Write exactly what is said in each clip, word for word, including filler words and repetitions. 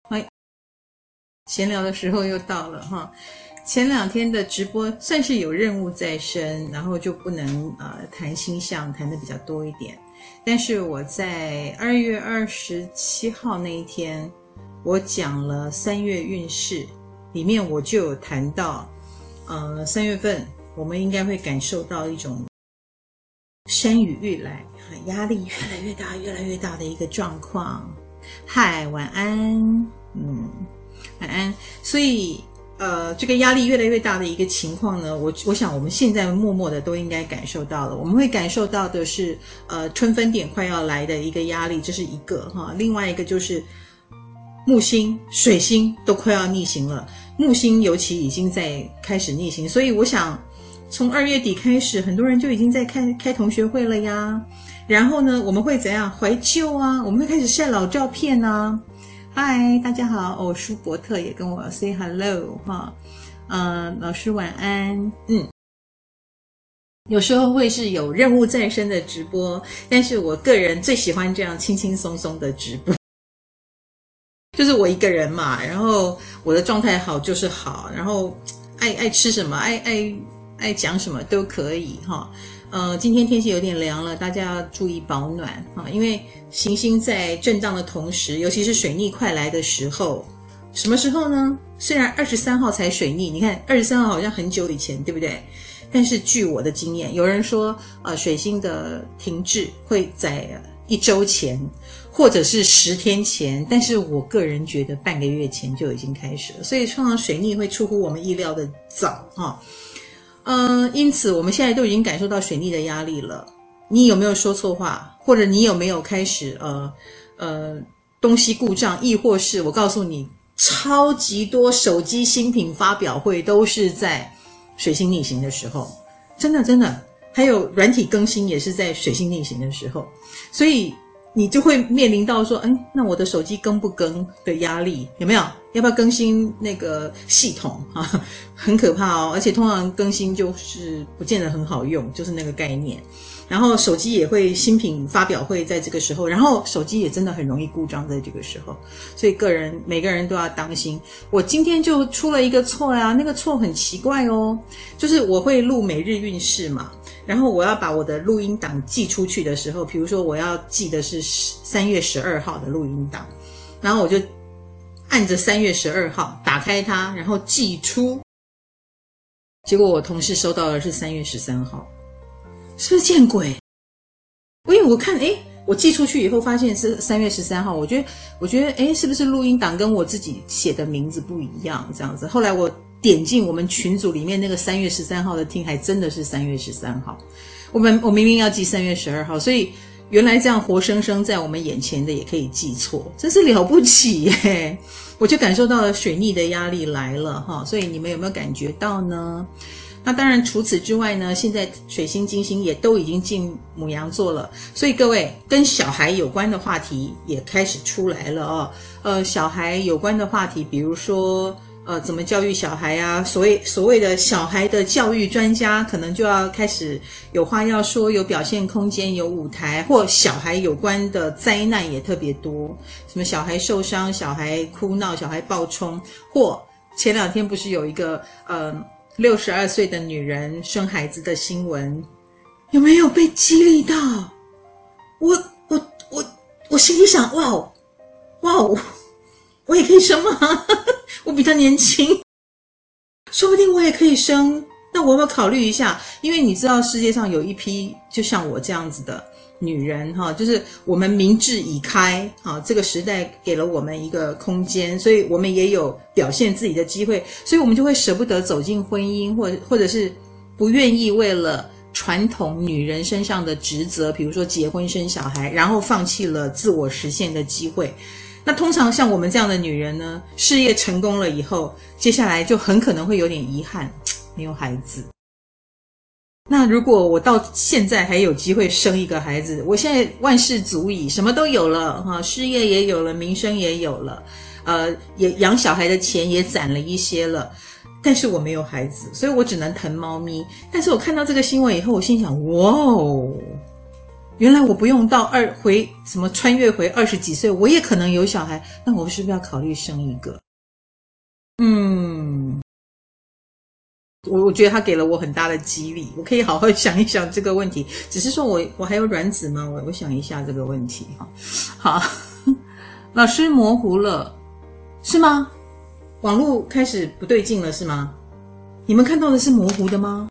哎，闲聊的时候又到了哈。前两天的直播算是有任务在身，然后就不能呃谈星象，谈的比较多一点。但是我在二月二十七号那一天，我讲了三月运势，里面我就有谈到，呃，三月份我们应该会感受到一种山雨欲来，压力越来越大、越来越大的一个状况。嗨，晚安，嗯，晚安。所以，呃，这个压力越来越大的一个情况呢，我我想我们现在默默的都应该感受到了。我们会感受到的是，呃，春分点快要来的一个压力，这是一个哈。另外一个就是木星、水星都快要逆行了，木星尤其已经在开始逆行，所以我想从二月底开始，很多人就已经在开开同学会了呀。然后呢，我们会怎样怀旧啊？我们会开始晒老照片啊。嗨，大家好，哦，舒伯特也跟我 say hello 哈，呃，老师晚安，嗯。有时候会是有任务在身的直播，但是我个人最喜欢这样轻轻松松的直播。就是我一个人嘛，然后我的状态好就是好，然后爱爱吃什么，爱爱爱讲什么都可以哈。呃，今天天气有点凉了，大家要注意保暖哈，因为行星在震荡的同时，尤其是水逆快来的时候，什么时候呢？虽然二十三号才水逆，你看二十三号好像很久以前，对不对？但是据我的经验，有人说，呃，水星的停滞会在一周前，或者是十天前，但是我个人觉得半个月前就已经开始了，所以通常水逆会出乎我们意料的早哈。呃，因此我们现在都已经感受到水逆的压力了。你有没有说错话，或者你有没有开始呃呃东西故障，亦或是我告诉你，超级多手机新品发表会都是在水星逆行的时候，真的真的，还有软体更新也是在水星逆行的时候，所以你就会面临到说，哎，那我的手机更不更的压力，有没有？要不要更新那个系统啊？很可怕哦，而且通常更新就是不见得很好用，就是那个概念。然后手机也会新品发表会在这个时候，然后手机也真的很容易故障在这个时候，所以个人每个人都要当心。我今天就出了一个错啊，那个错很奇怪哦，就是我会录每日运势嘛，然后我要把我的录音档寄出去的时候，比如说我要寄的是三月十二号的录音档，然后我就按着三月十二号打开它，然后寄出，结果我同事收到的是三月十三号，是不是见鬼？因为我看，诶，我寄出去以后发现是三月十三号，我觉得，我觉得，诶，是不是录音档跟我自己写的名字不一样？这样子，后来我点进我们群组里面那个三月十三号的听，还真的是三月十三号。我们我明明要寄三月十二号，所以原来这样活生生在我们眼前的也可以记错，真是了不起耶！我就感受到了水逆的压力来了哈，所以你们有没有感觉到呢？那当然除此之外呢，现在水星金星也都已经进牡羊座了，所以各位跟小孩有关的话题也开始出来了哦。呃，小孩有关的话题，比如说呃怎么教育小孩啊，所谓所谓的小孩的教育专家可能就要开始有话要说，有表现空间，有舞台，或小孩有关的灾难也特别多，什么小孩受伤，小孩哭闹，小孩暴冲，或前两天不是有一个呃六十二岁的女人生孩子的新闻，有没有被激励到？我我我我心里想，哇哦哇哦，我也可以生吗？我比较年轻，说不定我也可以生。那我要不要考虑一下？因为你知道世界上有一批就像我这样子的女人哈，就是我们民智已开哈，这个时代给了我们一个空间，所以我们也有表现自己的机会，所以我们就会舍不得走进婚姻，或或者是不愿意为了传统女人身上的职责，比如说结婚生小孩，然后放弃了自我实现的机会。那通常像我们这样的女人呢，事业成功了以后，接下来就很可能会有点遗憾，没有孩子。那如果我到现在还有机会生一个孩子，我现在万事足矣，什么都有了哈，事业也有了，名声也有了，呃，也养小孩的钱也攒了一些了，但是我没有孩子，所以我只能疼猫咪。但是我看到这个新闻以后，我心想，哇哦， 原来我不用到二回什么穿越回二十几岁，我也可能有小孩，那我是不是要考虑生一个？嗯，我我觉得他给了我很大的激励，我可以好好想一想这个问题。只是说我我还有卵子吗？我我想一下这个问题哈。好，老师模糊了，是吗？网络开始不对劲了是吗？你们看到的是模糊的吗？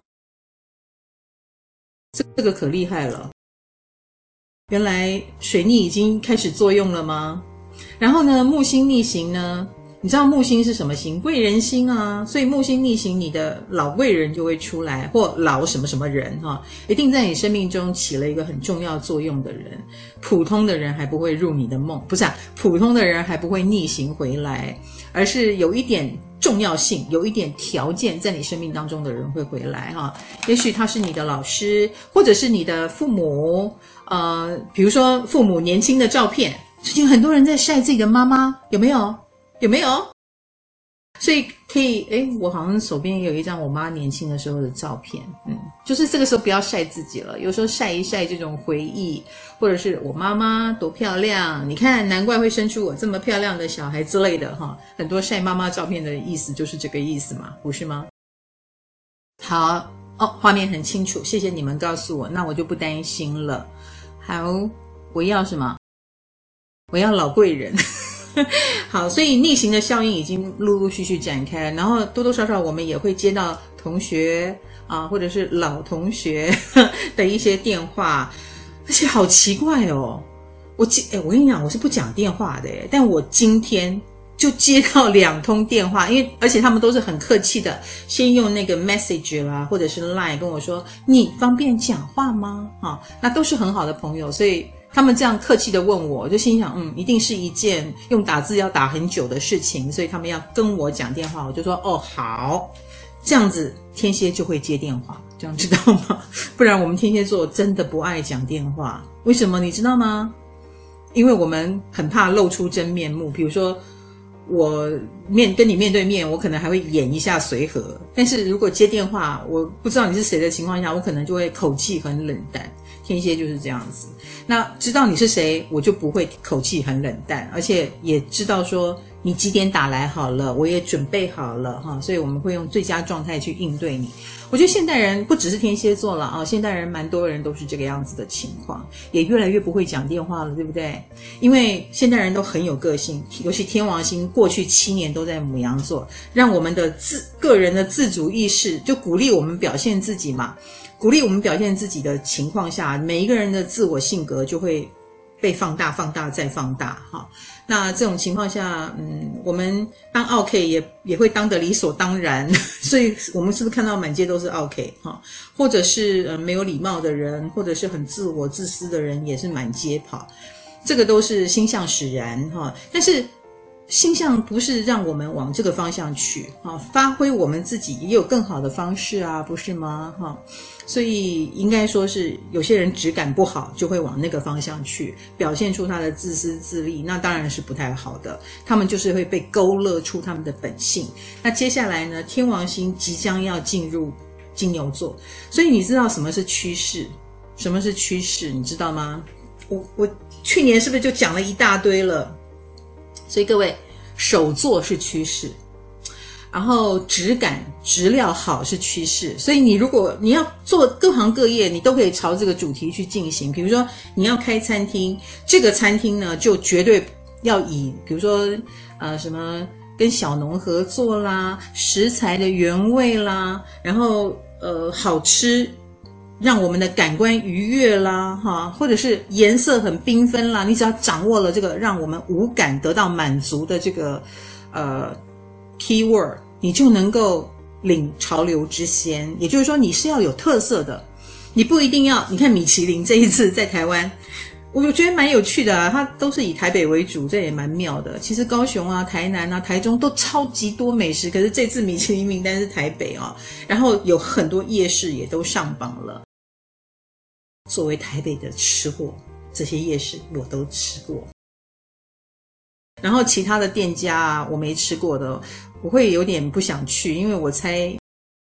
这这个可厉害了。原来水逆已经开始作用了吗？然后呢，木星逆行呢？你知道木星是什么星？贵人星啊，所以木星逆行，你的老贵人就会出来，或老什么什么人哈，一定在你生命中起了一个很重要作用的人。普通的人还不会入你的梦，不是啊，普通的人还不会逆行回来，而是有一点重要性，有一点条件在你生命当中的人会回来哈。也许他是你的老师，或者是你的父母，呃，比如说父母年轻的照片，最近很多人在晒自己的妈妈，有没有？有没有？所以可以，诶，我好像手边有一张我妈年轻的时候的照片，嗯，就是这个时候不要晒自己了，有时候晒一晒这种回忆，或者是我妈妈多漂亮，你看难怪会生出我这么漂亮的小孩之类的哈，很多晒妈妈照片的意思就是这个意思嘛，不是吗？好哦，画面很清楚，谢谢你们告诉我，那我就不担心了。好，我要什么？我要老贵人。好，所以逆行的效应已经陆陆续续展开，然后多多少少我们也会接到同学啊，或者是老同学的一些电话，而且好奇怪哦，我哎，我跟你讲，我是不讲电话的，但我今天就接到两通电话，因为而且他们都是很客气的，先用那个 message 啦，或者是 line 跟我说，你方便讲话吗？啊，那都是很好的朋友，所以他们这样客气的问我，我就心想，嗯，一定是一件用打字要打很久的事情，所以他们要跟我讲电话，我就说，哦，好，这样子天蝎就会接电话，这样知道吗？不然我们天蝎座真的不爱讲电话，为什么你知道吗？因为我们很怕露出真面目，比如说我面跟你面对面，我可能还会演一下随和，但是如果接电话，我不知道你是谁的情况下，我可能就会口气很冷淡。天蝎就是这样子，那知道你是谁，我就不会口气很冷淡，而且也知道说你几点打来好了，我也准备好了哈，所以我们会用最佳状态去应对你。我觉得现代人不只是天蝎座了啊，现代人蛮多人都是这个样子的情况，也越来越不会讲电话了，对不对？因为现代人都很有个性，尤其天王星过去七年都在牡羊座，让我们的自个人的自主意识就鼓励我们表现自己嘛。鼓励我们表现自己的情况下，每一个人的自我性格就会被放大、放大再放大哈。那这种情况下，嗯，我们当 OK 也也会当得理所当然，所以我们是不是看到满街都是 OK 哈？或者是呃没有礼貌的人，或者是很自我自私的人，也是满街跑，这个都是星象使然哈。但是星象不是让我们往这个方向去啊，发挥我们自己也有更好的方式啊，不是吗？哈，所以应该说是有些人质感不好，就会往那个方向去，表现出他的自私自利，那当然是不太好的。他们就是会被勾勒出他们的本性。那接下来呢，天王星即将要进入金牛座，所以你知道什么是趋势？什么是趋势？你知道吗？我我去年是不是就讲了一大堆了？所以各位，手作是趋势，然后质感质料好是趋势，所以你如果你要做各行各业，你都可以朝这个主题去进行。比如说你要开餐厅，这个餐厅呢就绝对要以比如说呃什么跟小农合作啦，食材的原味啦，然后呃好吃，让我们的感官愉悦啦，哈，或者是颜色很缤纷啦，你只要掌握了这个让我们五感得到满足的这个呃 keyword， 你就能够领潮流之先。也就是说，你是要有特色的，你不一定要。你看米其林这一次在台湾，我觉得蛮有趣的啊，它都是以台北为主，这也蛮妙的。其实高雄啊、台南啊、台中都超级多美食，可是这次米其林名单是台北啊，然后有很多夜市也都上榜了。作为台北的吃货，这些夜市我都吃过，然后其他的店家啊，我没吃过的，我会有点不想去，因为我猜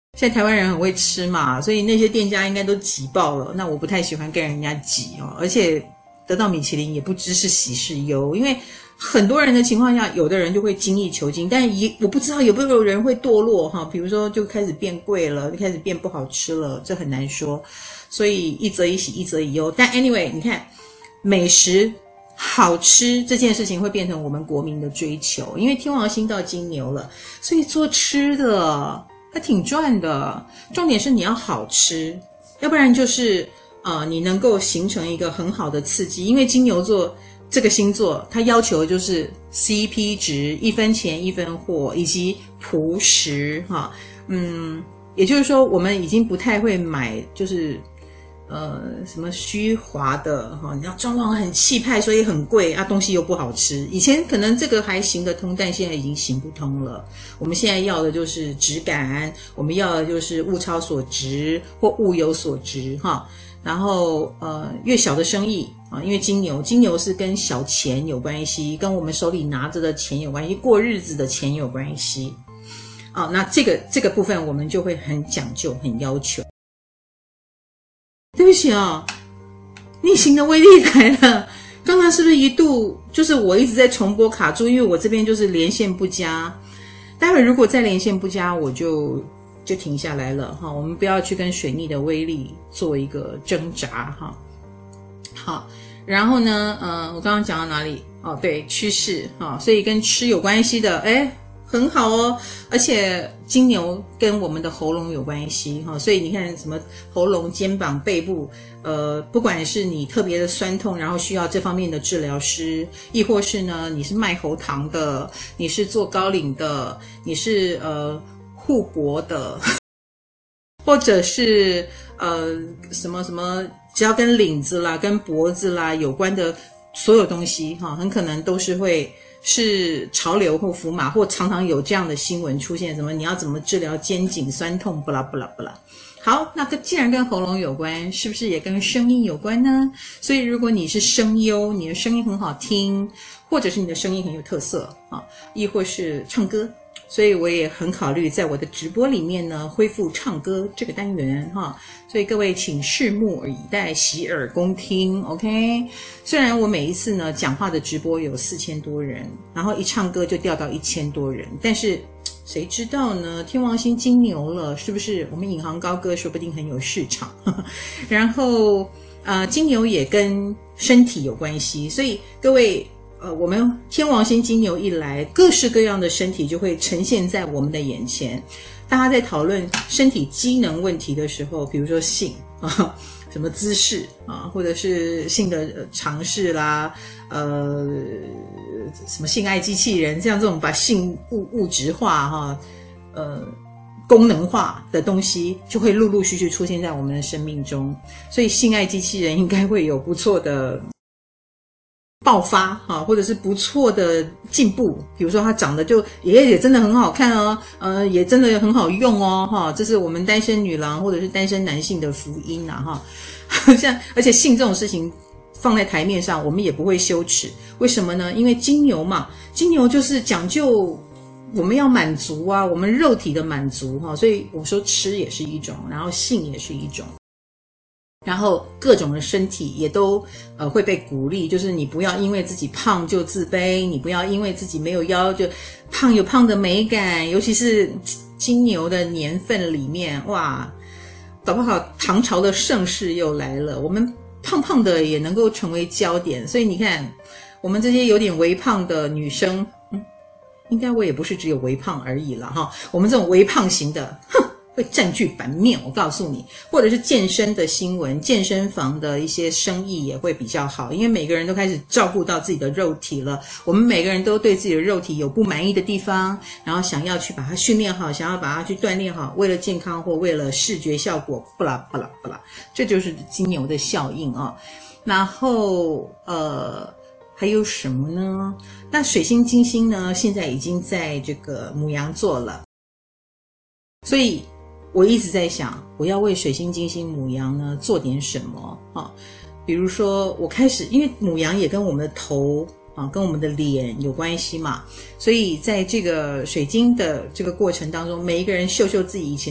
现在台湾人很会吃嘛，所以那些店家应该都挤爆了。那我不太喜欢跟人家挤哦，而且得到米其林也不知是喜是忧，因为很多人的情况下，有的人就会精益求精，但也我不知道有没有人会堕落哈，比如说就开始变贵了，就开始变不好吃了，这很难说。所以一则以喜，一则以忧。但 anyway， 你看美食好吃这件事情会变成我们国民的追求，因为天王星到金牛了，所以做吃的还挺赚的。重点是你要好吃，要不然就是呃你能够形成一个很好的刺激，因为金牛座这个星座它要求就是 C P 值，一分钱一分货，以及朴实哈。嗯，也就是说我们已经不太会买就是呃，什么虚华的哈、哦，你要装潢很气派，所以很贵啊，东西又不好吃。以前可能这个还行得通，但现在已经行不通了。我们现在要的就是质感，我们要的就是物超所值或物有所值哈。然后呃，越小的生意啊，因为金牛，金牛是跟小钱有关系，跟我们手里拿着的钱有关系，过日子的钱有关系。啊，那这个这个部分我们就会很讲究，很要求。对不起啊、哦，逆行的威力来了。刚刚是不是一度就是我一直在重播卡住，因为我这边就是连线不佳。待会如果再连线不佳，我就就停下来了哈。我们不要去跟水逆的威力做一个挣扎哈。好，然后呢，呃，我刚刚讲到哪里？哦，对，趋势哈，所以跟吃有关系的，哎。很好哦，而且金牛跟我们的喉咙有关系哈，所以你看什么喉咙、肩膀、背部，呃，不管是你特别的酸痛，然后需要这方面的治疗师，亦或是呢你是卖喉糖的，你是做高领的，你是呃护脖的，或者是呃什么什么，只要跟领子啦、跟脖子啦有关的所有东西哈，很可能都是会。是潮流或符码，或常常有这样的新闻出现，什么你要怎么治疗肩颈酸痛，不啦不啦不啦。好，那个既然跟喉咙有关，是不是也跟声音有关呢？所以如果你是声优，你的声音很好听，或者是你的声音很有特色啊，亦或是唱歌，所以我也很考虑在我的直播里面呢恢复唱歌这个单元哈。所以各位请拭目以待，洗耳恭听 OK。 虽然我每一次呢讲话的直播有四千多人，然后一唱歌就掉到一千多人，但是谁知道呢，天王星金牛了，是不是我们引吭高歌说不定很有市场然后呃，金牛也跟身体有关系，所以各位呃，我们天王星金牛一来，各式各样的身体就会呈现在我们的眼前。大家在讨论身体机能问题的时候，比如说性啊，什么姿势啊，或者是性的尝试啦，呃，什么性爱机器人，像这种把性物物质化哈，呃，功能化的东西，就会陆陆续续出现在我们的生命中。所以性爱机器人应该会有不错的爆发哈，或者是不错的进步，比如说它长得就也也真的很好看哦，呃，也真的很好用哦哈，这是我们单身女郎或者是单身男性的福音啊哈。像而且性这种事情放在台面上，我们也不会羞耻，为什么呢？因为金牛嘛，金牛就是讲究我们要满足啊，我们肉体的满足哈，所以我说吃也是一种，然后性也是一种。然后各种的身体也都呃会被鼓励，就是你不要因为自己胖就自卑，你不要因为自己没有腰就胖有胖的美感，尤其是金牛的年份里面，哇，搞不好唐朝的盛世又来了，我们胖胖的也能够成为焦点，所以你看我们这些有点微胖的女生，嗯，应该我也不是只有微胖而已了哈，我们这种微胖型的，哼。会占据版面，我告诉你，或者是健身的新闻，健身房的一些生意也会比较好，因为每个人都开始照顾到自己的肉体了。我们每个人都对自己的肉体有不满意的地方，然后想要去把它训练好，想要把它去锻炼好，为了健康或为了视觉效果，不啦不啦不啦，这就是金牛的效应啊。然后呃。还有什么呢？那水星金星呢，现在已经在这个牡羊座了，所以我一直在想，我要为水星金星牡羊呢做点什么啊？比如说，我开始，因为牡羊也跟我们的头啊，跟我们的脸有关系嘛，所以在这个水晶的这个过程当中，每一个人秀秀自己以前的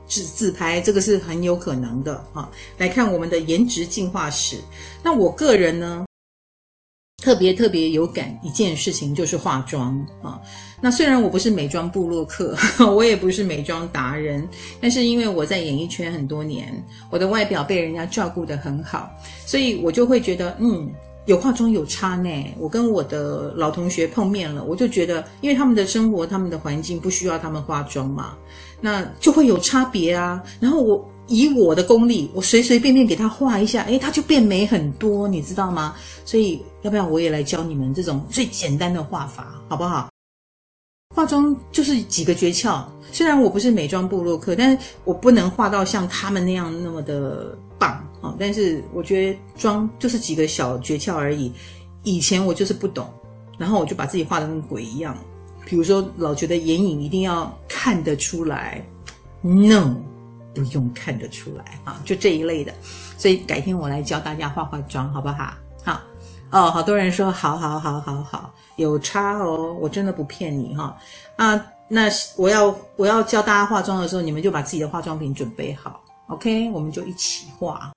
自自拍，这个是很有可能的哈。来看我们的颜值进化史，那我个人呢，特别特别有感一件事情就是化妆啊。那虽然我不是美妆部落客，我也不是美妆达人，但是因为我在演艺圈很多年，我的外表被人家照顾得很好，所以我就会觉得嗯，有化妆有差呢。我跟我的老同学碰面了，我就觉得因为他们的生活他们的环境不需要他们化妆嘛，那就会有差别啊。然后我以我的功力，我随随便便给他画一下，诶，他就变美很多，你知道吗？所以要不要我也来教你们这种最简单的画法，好不好？化妆就是几个诀窍，虽然我不是美妆部落客，但是我不能画到像他们那样那么的棒，哦，但是我觉得妆就是几个小诀窍而已。以前我就是不懂，然后我就把自己画得跟鬼一样，比如说老觉得眼影一定要看得出来 ，no， 不用看得出来啊，就这一类的。所以改天我来教大家化化妆，好不好？好。哦，好多人说好好好好好，有差哦，我真的不骗你哈。啊，那我要我要教大家化妆的时候，你们就把自己的化妆品准备好 ，OK， 我们就一起化。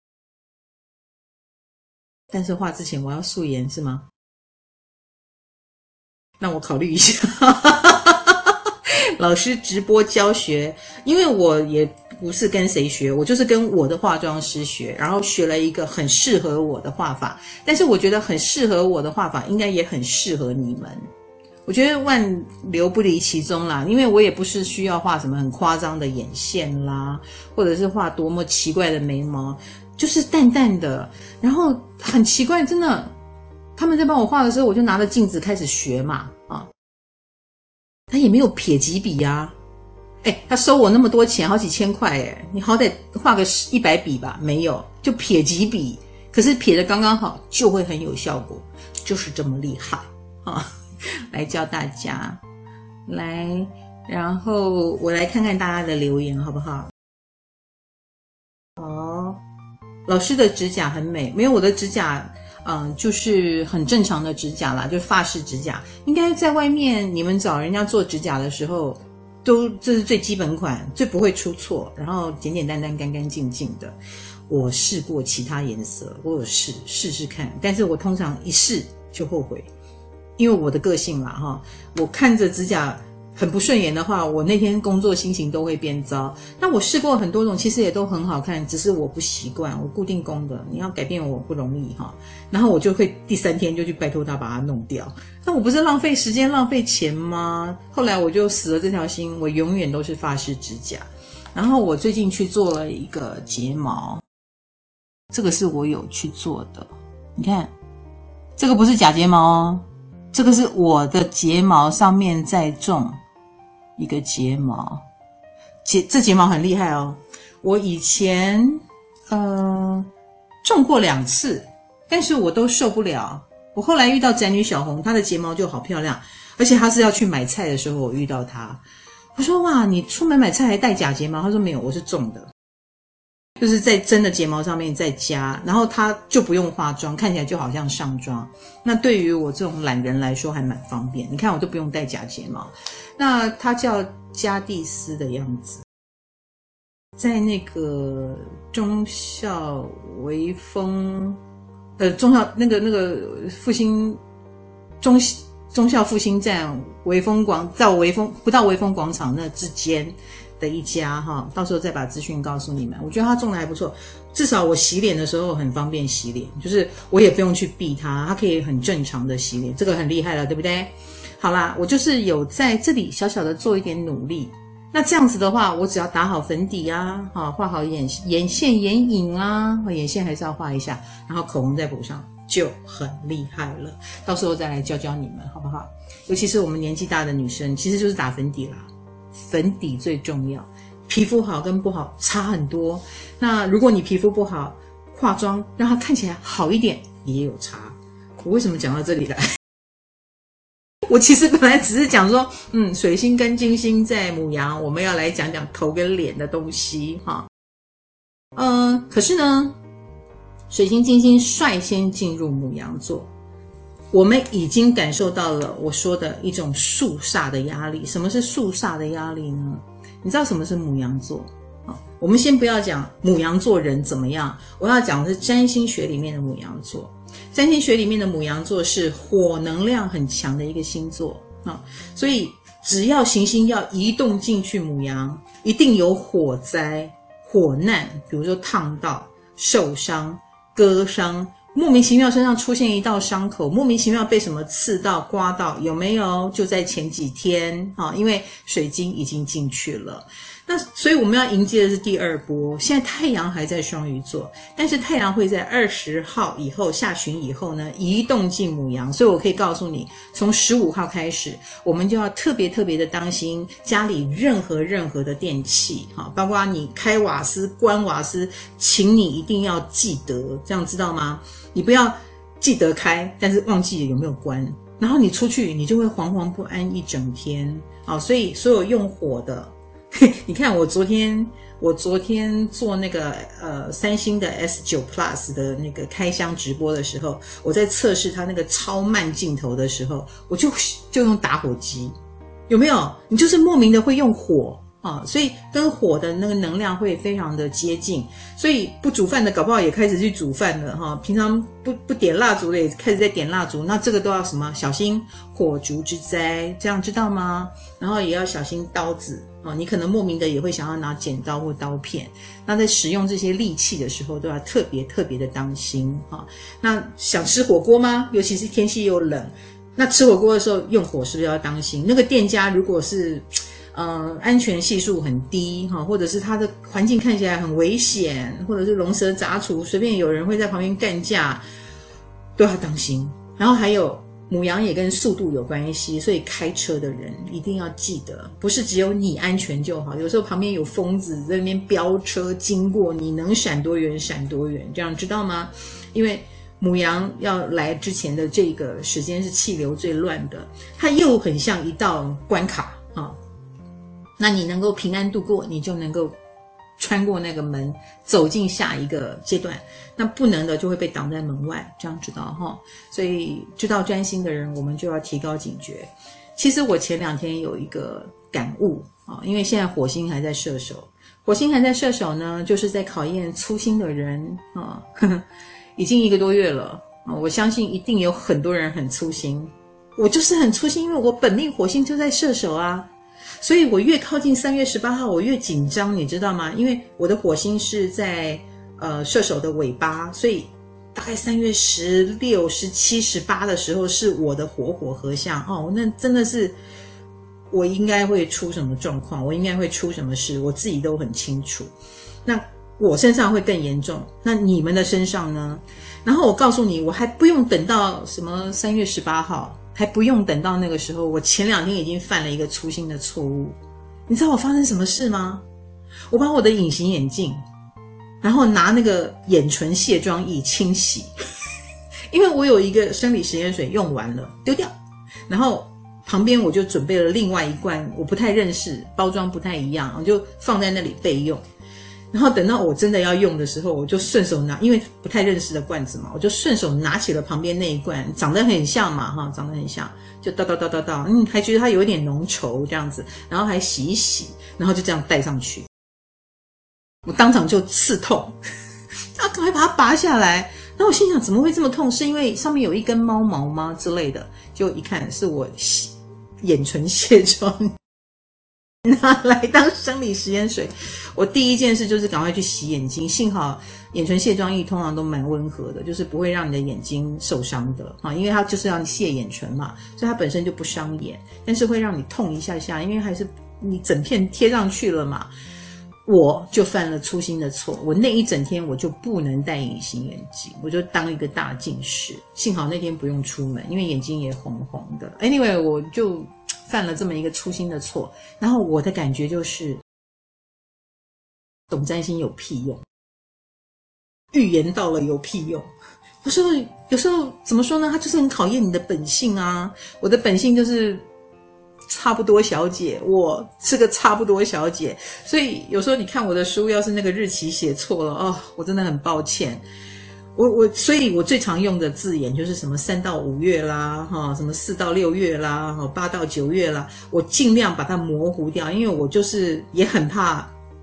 但是画之前我要素颜是吗？那我考虑一下。老师直播教学，因为我也不是跟谁学，我就是跟我的化妆师学，然后学了一个很适合我的画法。但是我觉得很适合我的画法，应该也很适合你们。我觉得万流不离其宗啦，因为我也不是需要画什么很夸张的眼线啦，或者是画多么奇怪的眉毛，就是淡淡的。然后很奇怪，真的，他们在帮我画的时候，我就拿着镜子开始学嘛，啊。他也没有撇几笔啊，哎，他收我那么多钱，好几千块哎，你好歹画个一百笔吧，没有，就撇几笔，可是撇的刚刚好，就会很有效果，就是这么厉害啊！来教大家，来，然后我来看看大家的留言好不好？哦，老师的指甲很美，没有我的指甲。嗯，就是很正常的指甲啦，就是法式指甲。应该在外面你们找人家做指甲的时候，都这是最基本款，最不会出错，然后简简单单、干干净净的。我试过其他颜色，我有试试试看，但是我通常一试就后悔，因为我的个性啦哈，我看着指甲很不顺眼的话，我那天工作心情都会变糟。那我试过很多种，其实也都很好看，只是我不习惯，我固定工的，你要改变我不容易哈。然后我就会第三天就去拜托他把它弄掉，那我不是浪费时间浪费钱吗？后来我就死了这条心，我永远都是法式指甲。然后我最近去做了一个睫毛，这个是我有去做的，你看，这个不是假睫毛哦，这个是我的睫毛上面再种一个睫毛，睫这睫毛很厉害哦。我以前呃种过两次，但是我都受不了。我后来遇到宅女小红，她的睫毛就好漂亮，而且她是要去买菜的时候我遇到她，我说哇，你出门买菜还戴假睫毛？她说没有，我是种的，就是在真的睫毛上面再加，然后她就不用化妆，看起来就好像上妆。那对于我这种懒人来说还蛮方便，你看我都不用戴假睫毛。那它叫加蒂斯的样子，在那个忠孝微风，呃，忠孝那个那个复兴忠忠孝复兴站微风广到微风不到微风广场那之间的一家哈，到时候再把资讯告诉你们。我觉得它种的还不错，至少我洗脸的时候很方便洗脸，就是我也不用去避它，它可以很正常的洗脸，这个很厉害了，对不对？好啦，我就是有在这里小小的做一点努力。那这样子的话，我只要打好粉底啊，哈，画好眼眼线、眼影啊，眼线还是要画一下，然后口红再补上，就很厉害了。到时候再来教教你们，好不好？尤其是我们年纪大的女生，其实就是打粉底啦，粉底最重要。皮肤好跟不好差很多。那如果你皮肤不好，化妆让它看起来好一点也有差。我为什么讲到这里来？我其实本来只是讲说，嗯，水星跟金星在牡羊，我们要来讲讲头跟脸的东西哈。嗯、呃，可是呢，水星金星率先进入牡羊座，我们已经感受到了我说的一种肃杀的压力。什么是肃杀的压力呢？你知道什么是牡羊座？ 我们先不要讲牡羊座人怎么样，我要讲的是占星学里面的牡羊座。占星学里面的牡羊座是火能量很强的一个星座啊，所以只要行星要移动进去牡羊，一定有火灾、火难，比如说烫到、受伤、割伤，莫名其妙身上出现一道伤口，莫名其妙被什么刺到、刮到，有没有？就在前几天啊，因为水晶已经进去了。那所以我们要迎接的是第二波。现在太阳还在双鱼座，但是太阳会在二十号以后下旬以后呢移动进牡羊，所以我可以告诉你，从十五号开始，我们就要特别特别的当心家里任何任何的电器，包括你开瓦斯、关瓦斯，请你一定要记得，这样知道吗？你不要记得开，但是忘记了有没有关，然后你出去你就会惶惶不安一整天。好，所以所有用火的，你看我昨天我昨天做那个呃三星的 S 九 Plus 的那个开箱直播的时候，我在测试它那个超慢镜头的时候，我就就用打火机，有没有？你就是莫名的会用火啊，所以跟火的那个能量会非常的接近，所以不煮饭的搞不好也开始去煮饭了哈。平常不不点蜡烛的也开始在点蜡烛，那这个都要什么？小心火烛之灾，这样知道吗？然后也要小心刀子哦，你可能莫名的也会想要拿剪刀或刀片，那在使用这些利器的时候都要特别特别的当心哈。那想吃火锅吗？尤其是天气又冷，那吃火锅的时候用火是不是要当心？那个店家如果是呃，安全系数很低哈，或者是它的环境看起来很危险，或者是龙蛇杂处，随便有人会在旁边干架，都要当心。然后还有牡羊也跟速度有关系，所以开车的人一定要记得，不是只有你安全就好，有时候旁边有疯子在那边飙车经过，你能闪多远闪多远，这样知道吗？因为牡羊要来之前的这个时间是气流最乱的，它又很像一道关卡哈。那你能够平安度过，你就能够穿过那个门，走进下一个阶段。那不能的就会被挡在门外，这样知道哈。所以知道占星的人，我们就要提高警觉。其实我前两天有一个感悟啊，因为现在火星还在射手，火星还在射手呢，就是在考验粗心的人啊，呵呵，已经一个多月了啊，我相信一定有很多人很粗心。我就是很粗心，因为我本命火星就在射手啊。所以我越靠近三月十八号我越紧张，你知道吗？因为我的火星是在呃射手的尾巴，所以大概三月十六、十七、十八的时候是我的火火合相哦，那真的是我应该会出什么状况，我应该会出什么事，我自己都很清楚。那我身上会更严重，那你们的身上呢？然后我告诉你，我还不用等到什么三月十八号。还不用等到那个时候，我前两天已经犯了一个粗心的错误。你知道我发生什么事吗？我把我的隐形眼镜，然后拿那个眼唇卸妆液清洗，因为我有一个生理食盐水用完了丢掉，然后旁边我就准备了另外一罐，我不太认识，包装不太一样，我就放在那里备用。然后等到我真的要用的时候，我就顺手拿，因为不太认识的罐子嘛，我就顺手拿起了旁边那一罐，长得很像嘛，哈，长得很像，就倒倒倒倒倒，嗯，还觉得它有一点浓稠这样子，然后还洗一洗，然后就这样戴上去，我当场就刺痛，啊，赶快把它拔下来。然后我心想，怎么会这么痛？是因为上面有一根猫毛吗之类的？就一看是我洗眼唇卸妆。拿来当生理食盐水，我第一件事就是赶快去洗眼睛。幸好眼唇卸妆液通常都蛮温和的，就是不会让你的眼睛受伤的啊，因为它就是要你卸眼唇嘛，所以它本身就不伤眼，但是会让你痛一下下，因为还是你整片贴上去了嘛。我就犯了粗心的错，我那一整天我就不能戴隐形眼镜，我就当一个大近视。幸好那天不用出门，因为眼睛也红红的。Anyway， 我就犯了这么一个粗心的错，然后我的感觉就是懂占星有屁用，预言到了有屁用。有时候有时候怎么说呢，它就是很考验你的本性啊。我的本性就是差不多小姐，我是个差不多小姐，所以有时候你看我的书，要是那个日期写错了哦，我真的很抱歉。我我所以我最常用的字眼就是什么三到五月啦，哈，什么四到六月啦，哈，八到九月啦，我尽量把它模糊掉，因为我就是也很怕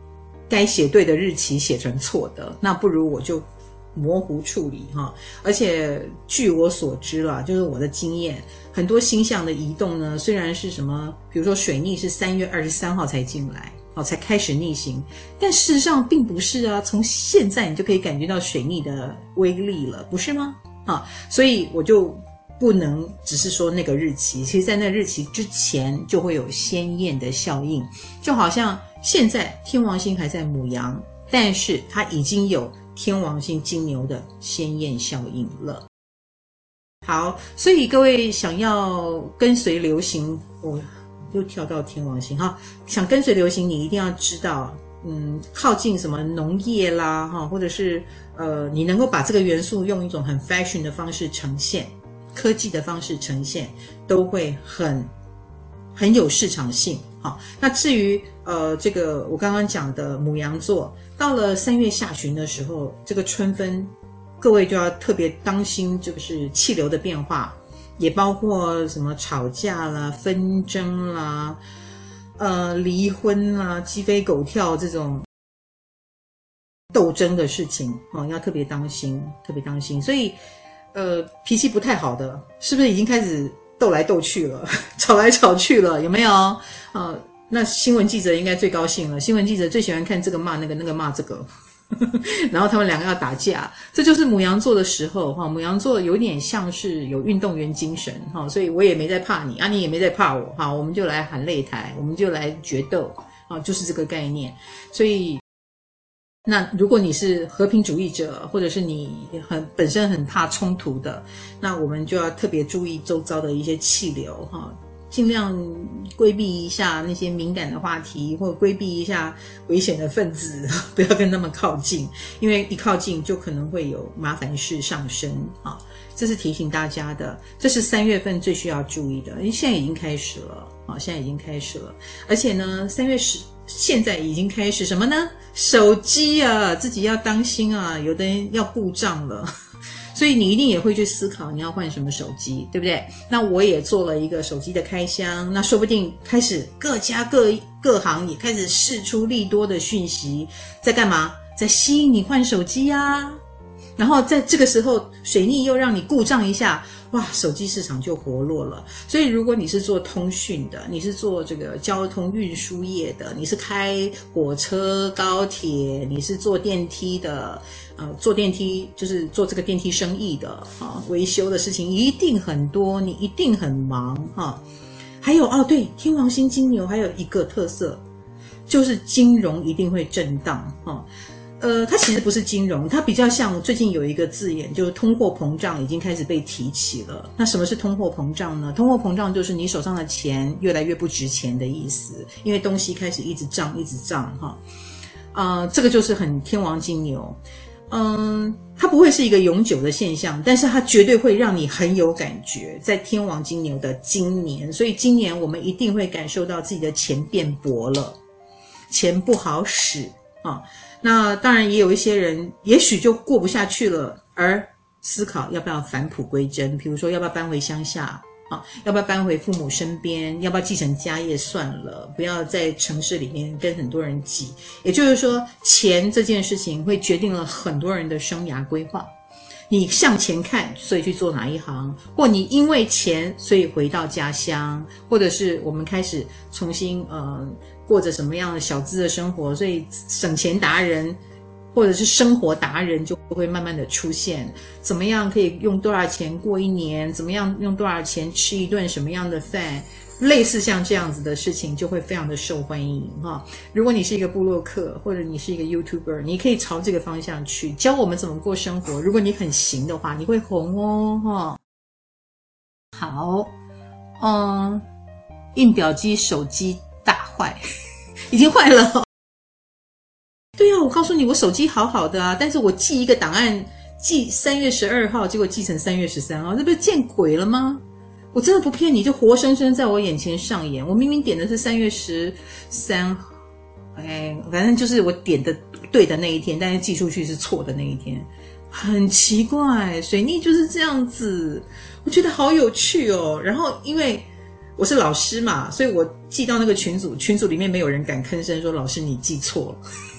该写对的日期写成错的，那不如我就模糊处理哈。而且据我所知啦，就是我的经验，很多星象的移动呢，虽然是什么，比如说水逆是三月二十三号才进来，哦，才开始逆行，但事实上并不是啊。从现在你就可以感觉到水逆的威力了，不是吗？啊，所以我就不能只是说那个日期，其实在那个日期之前就会有鲜艳的效应，就好像现在天王星还在牡羊，但是它已经有天王星金牛的鲜艳效应了。好，所以各位想要跟随流行，我又跳到天王星哈，想跟随流行，你一定要知道，嗯，靠近什么农业啦哈，或者是呃，你能够把这个元素用一种很 fashion 的方式呈现，科技的方式呈现，都会很很有市场性。好，那至于呃这个我刚刚讲的牡羊座，到了三月下旬的时候，这个春分，各位就要特别当心，就是气流的变化，也包括什么吵架啦、纷争啦、呃离婚啦、鸡飞狗跳这种斗争的事情哦，要特别当心，特别当心。所以呃脾气不太好的，是不是已经开始斗来斗去了，吵来吵去了，有没有？呃，那新闻记者应该最高兴了，新闻记者最喜欢看这个骂那个，那个骂这个。然后他们两个要打架，这就是牡羊座的时候哈。牡羊座有点像是有运动员精神哈，所以我也没在怕你啊，你也没在怕我哈，我们就来喊擂台，我们就来决斗啊，就是这个概念。所以，那如果你是和平主义者，或者是你很本身很怕冲突的，那我们就要特别注意周遭的一些气流哈。尽量规避一下那些敏感的话题，或者规避一下危险的分子，不要跟他们靠近，因为一靠近就可能会有麻烦事上升啊。这是提醒大家的，这是三月份最需要注意的，因为现在已经开始了啊，现在已经开始了，而且呢，三月十现在已经开始什么呢？手机啊，自己要当心啊，有的人要故障了。所以你一定也会去思考你要换什么手机，对不对？那我也做了一个手机的开箱，那说不定开始各家各各行也开始释出利多的讯息，在干嘛？在吸引你换手机啊。然后在这个时候水逆又让你故障一下，哇，手机市场就活络了。所以如果你是做通讯的，你是做这个交通运输业的，你是开火车高铁，你是做电梯的，呃，做电梯就是做这个电梯生意的啊，维修的事情一定很多，你一定很忙哈。还有哦，对，天王星金牛还有一个特色，就是金融一定会震荡哈。呃，它其实不是金融，它比较像最近有一个字眼，就是通货膨胀已经开始被提起了。那什么是通货膨胀呢？通货膨胀就是你手上的钱越来越不值钱的意思，因为东西开始一直涨，一直涨哈。呃，这个就是很天王金牛。嗯，它不会是一个永久的现象，但是它绝对会让你很有感觉，在天王金牛的今年，所以今年我们一定会感受到自己的钱变薄了，钱不好使啊。那当然也有一些人也许就过不下去了，而思考要不要返璞归真，比如说要不要搬回乡下啊，要不要搬回父母身边，要不要继承家业算了，不要在城市里面跟很多人挤。也就是说，钱这件事情会决定了很多人的生涯规划。你向前看，所以去做哪一行，或你因为钱所以回到家乡，或者是我们开始重新呃过着什么样的小资的生活，所以省钱达人或者是生活达人就会慢慢的出现。怎么样可以用多少钱过一年，怎么样用多少钱吃一顿什么样的饭，类似像这样子的事情就会非常的受欢迎哈。如果你是一个部落客，或者你是一个 YouTuber， 你可以朝这个方向去教我们怎么过生活。如果你很行的话，你会红哦哈。好，嗯，印表机手机大坏，已经坏了。对啊，我告诉你，我手机好好的啊，但是我寄一个档案，寄三月十二号，结果寄成三月十三号，这不是见鬼了吗？我真的不骗你，就活生生在我眼前上演。我明明点的是三月十三，哎，反正就是我点的对的那一天，但是寄出去是错的那一天，很奇怪。水逆就是这样子，我觉得好有趣哦。然后因为我是老师嘛，所以我寄到那个群组，群组里面没有人敢吭声说老师你寄错了。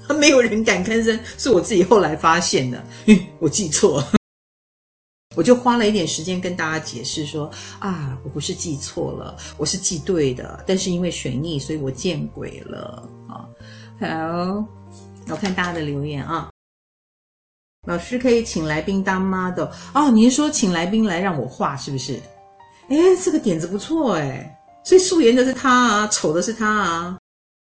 没有人敢吭声，是我自己后来发现的，嗯，我记错了。我就花了一点时间跟大家解释说啊，我不是记错了，我是记对的，但是因为水逆，所以我见鬼了啊！好，我看大家的留言啊，老师可以请来宾当 model 哦，你是说请来宾来让我画是不是？诶，这个点子不错诶，所以素颜的是他啊，丑的是他啊。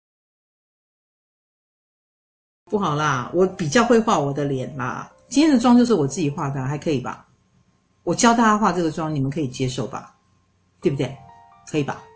不好啦，我比较会画我的脸啦，今天的妆就是我自己画的，还可以吧？我教大家画这个妆，你们可以接受吧？对不对？可以吧？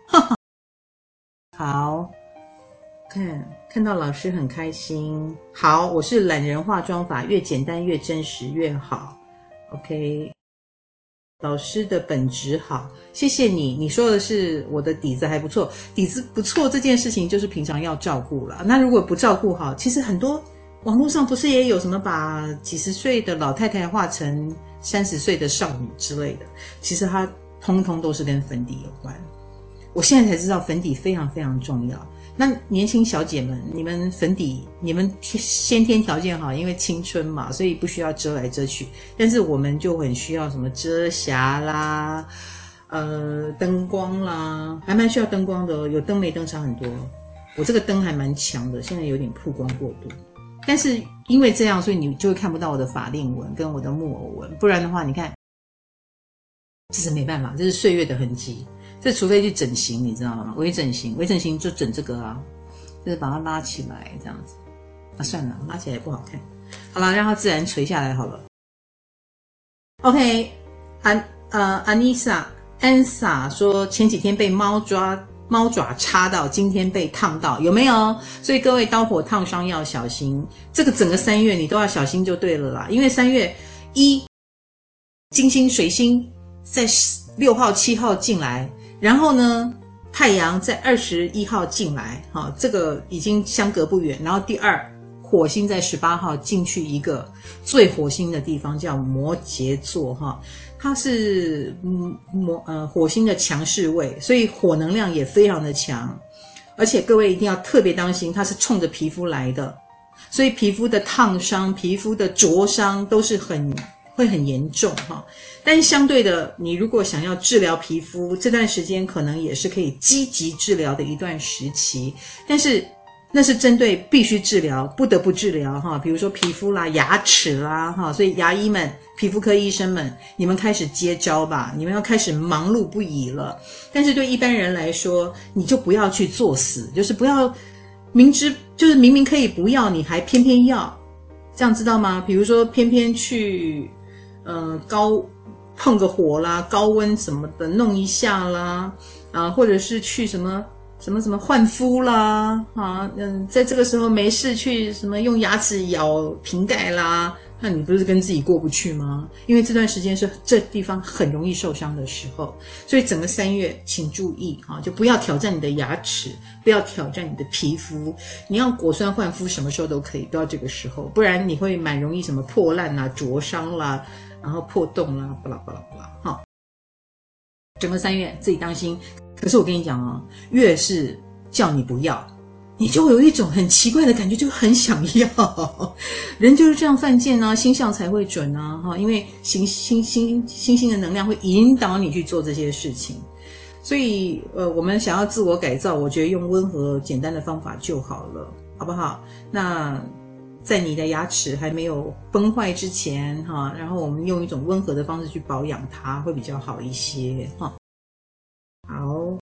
好，看看到老师很开心。好，我是懒人化妆法，越简单越真实越好。OK， 老师的本质好，谢谢你。你说的是我的底子还不错，底子不错这件事情就是平常要照顾啦。那如果不照顾好，其实很多网络上不是也有什么把几十岁的老太太画成三十岁的少女之类的，其实它通通都是跟粉底有关。我现在才知道粉底非常非常重要。那年轻小姐们，你们粉底，你们先天条件好，因为青春嘛，所以不需要遮来遮去。但是我们就很需要什么遮瑕啦，呃，灯光啦，还蛮需要灯光的哦，有灯没灯差很多。我这个灯还蛮强的，现在有点曝光过度。但是因为这样，所以你就会看不到我的法令纹跟我的木偶纹，不然的话，你看，这是没办法，这是岁月的痕迹。这除非去整形，你知道吗？微整形，微整形就整这个啊，就是把它拉起来这样子。啊，算了，拉起来也不好看。好了，让它自然垂下来好了。OK， 安呃安妮莎安莎说前几天被猫抓猫爪插到，今天被烫到，有没有？所以各位刀火烫伤要小心。这个整个三月你都要小心就对了啦，因为三月一金星水星在六号七号进来。然后呢，太阳在二十一号进来，哈，这个已经相隔不远。然后第二，火星在十八号进去一个最火星的地方，叫摩羯座，哈，它是摩呃火星的强势位，所以火能量也非常的强。而且各位一定要特别当心，它是冲着皮肤来的，所以皮肤的烫伤、皮肤的灼伤都是很会很严重哈。但是相对的，你如果想要治疗皮肤，这段时间可能也是可以积极治疗的一段时期。但是那是针对必须治疗、不得不治疗哈，比如说皮肤啦、牙齿啦哈，所以牙医们、皮肤科医生们，你们开始接招吧，你们要开始忙碌不已了。但是对一般人来说，你就不要去作死，就是不要明知就是明明可以不要，你还偏偏要，这样知道吗？比如说偏偏去呃高碰个火啦，高温什么的弄一下啦，啊，或者是去什么什么什么换肤啦，啊，嗯，在这个时候没事去什么用牙齿咬瓶盖啦，那你不是跟自己过不去吗？因为这段时间是这地方很容易受伤的时候，所以整个三月请注意啊，就不要挑战你的牙齿，不要挑战你的皮肤，你要果酸换肤什么时候都可以，不要这个时候，不然你会蛮容易什么破烂啦、灼伤啦。然后破洞啦，巴拉巴拉巴拉，哈，整个三月自己当心。可是我跟你讲哦，越是叫你不要，你就有一种很奇怪的感觉，就很想要。人就是这样犯贱啊，星象才会准啊，哈，因为星星星星星的能量会引导你去做这些事情。所以，呃，我们想要自我改造，我觉得用温和简单的方法就好了，好不好？那。在你的牙齿还没有崩坏之前哈，然后我们用一种温和的方式去保养它，会比较好一些哈。好，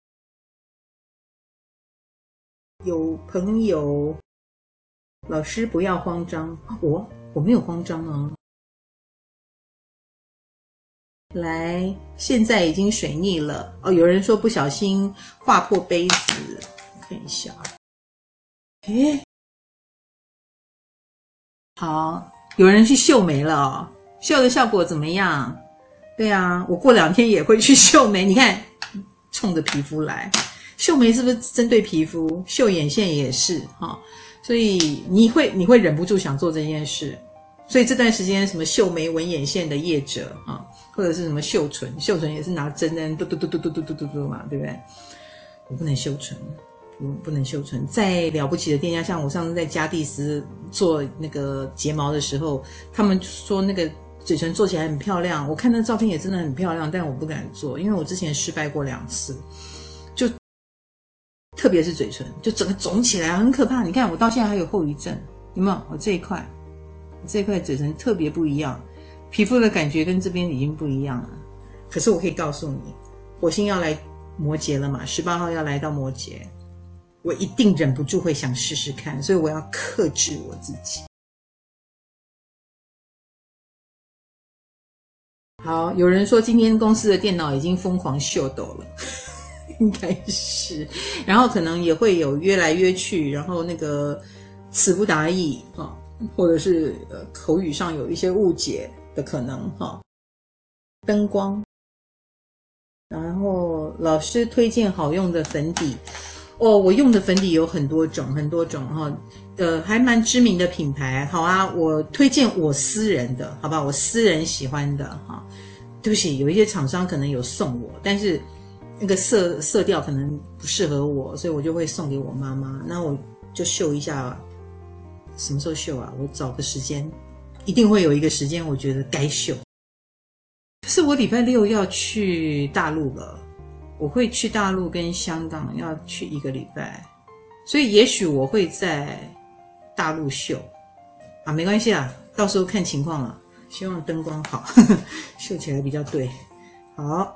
有朋友，老师不要慌张，我我没有慌张啊。来，现在已经水逆了哦。有人说不小心划破杯子，看一下，诶。好，有人去秀眉了哦，秀的效果怎么样？对啊，我过两天也会去秀眉。你看，冲着皮肤来，秀眉是不是针对皮肤？秀眼线也是哈、哦，所以你会你会忍不住想做这件事。所以这段时间什么秀眉纹眼线的业者啊、哦，或者是什么秀唇，秀唇也是拿针针嘟嘟嘟嘟嘟嘟嘟嘟嘟嘛，对不对？我不能秀唇， 嗯，不能修唇。再了不起的店家，像我上次在嘉蒂斯做那个睫毛的时候，他们说那个嘴唇做起来很漂亮，我看那照片也真的很漂亮，但我不敢做，因为我之前失败过两次，就特别是嘴唇，就整个肿起来，很可怕。你看我到现在还有后遗症，有没有？我这一块，这一块嘴唇特别不一样，皮肤的感觉跟这边已经不一样了。可是我可以告诉你，火星要来摩羯了嘛，十八号要来到摩羯，我一定忍不住会想试试看，所以我要克制我自己。好，有人说今天公司的电脑已经疯狂秀抖了，应该是，然后可能也会有约来约去，然后那个词不达意啊，或者是呃口语上有一些误解的可能哈。灯光，然后老师推荐好用的粉底。哦，我用的粉底有很多种，很多种哈，呃，还蛮知名的品牌。好啊，我推荐我私人的，好吧，我私人喜欢的哈。对不起，有一些厂商可能有送我，但是那个色色调可能不适合我，所以我就会送给我妈妈。那我就秀一下，什么时候秀啊？我找个时间，一定会有一个时间，我觉得该秀。可是我礼拜六要去大陆了。我会去大陆跟香港要去一个礼拜，所以也许我会在大陆秀啊，没关系啦，到时候看情况了，希望灯光好，呵呵，秀起来比较对。好，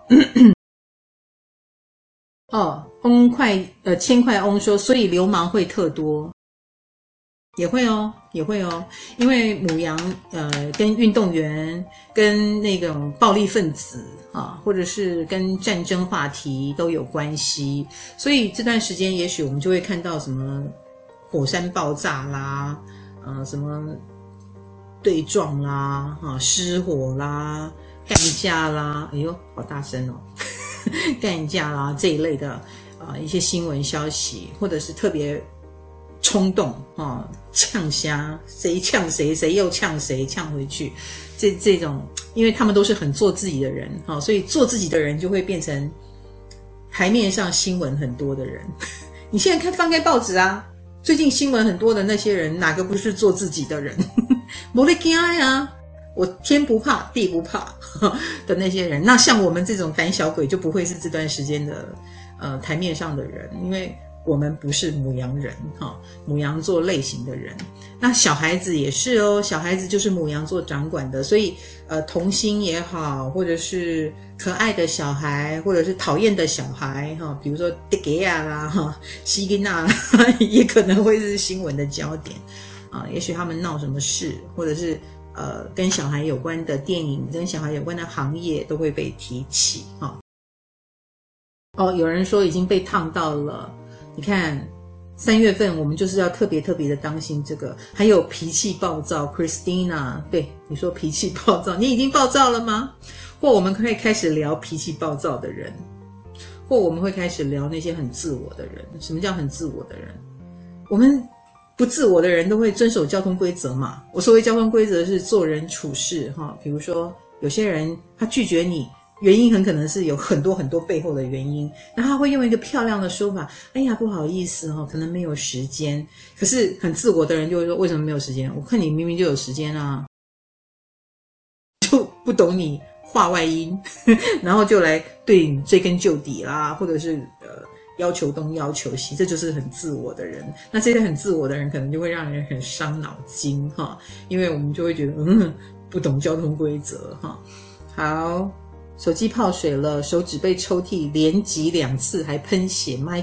哦，翁快呃千块翁说，所以流氓会特多。也会哦，也会哦，因为母羊呃跟运动员、跟那种暴力分子啊，或者是跟战争话题都有关系，所以这段时间也许我们就会看到什么火山爆炸啦，呃什么对撞啦，哈、啊、失火啦、干架啦，哎呦好大声哦，干架啦这一类的啊、呃、一些新闻消息，或者是特别冲动哦，呛虾，谁呛谁，谁又呛谁，呛回去，这这种，因为他们都是很做自己的人哈、哦，所以做自己的人就会变成台面上新闻很多的人。你现在看翻开报纸啊，最近新闻很多的那些人，哪个不是做自己的人？没在怕呀，我天不怕地不怕的那些人，那像我们这种胆小鬼就不会是这段时间的呃台面上的人，因为我们不是牡羊人哈，牡羊座类型的人。那小孩子也是哦，小孩子就是牡羊座掌管的，所以呃童心也好，或者是可爱的小孩，或者是讨厌的小孩哈，比如说迪格亚啦哈、西吉娜啦，也可能会是新闻的焦点啊。也许他们闹什么事，或者是呃跟小孩有关的电影、跟小孩有关的行业都会被提起哈。哦，有人说已经被烫到了。你看，三月份我们就是要特别特别的当心这个，还有脾气暴躁 ，Christina， 对你说脾气暴躁，你已经暴躁了吗？或我们可以开始聊脾气暴躁的人，或我们会开始聊那些很自我的人。什么叫很自我的人？我们不自我的人都会遵守交通规则嘛。我所谓交通规则是做人处事哈，比如说有些人他拒绝你。原因很可能是有很多很多背后的原因，然后他会用一个漂亮的说法，哎呀不好意思哦，可能没有时间。可是很自我的人就会说，为什么没有时间？我看你明明就有时间啊，就不懂你话外音，然后就来对你追根究底啦，或者是呃要求东要求西，这就是很自我的人。那这些很自我的人可能就会让人很伤脑筋哈，因为我们就会觉得嗯不懂交通规则哈。好。手机泡水了，手指被抽屉连击两次还喷血 My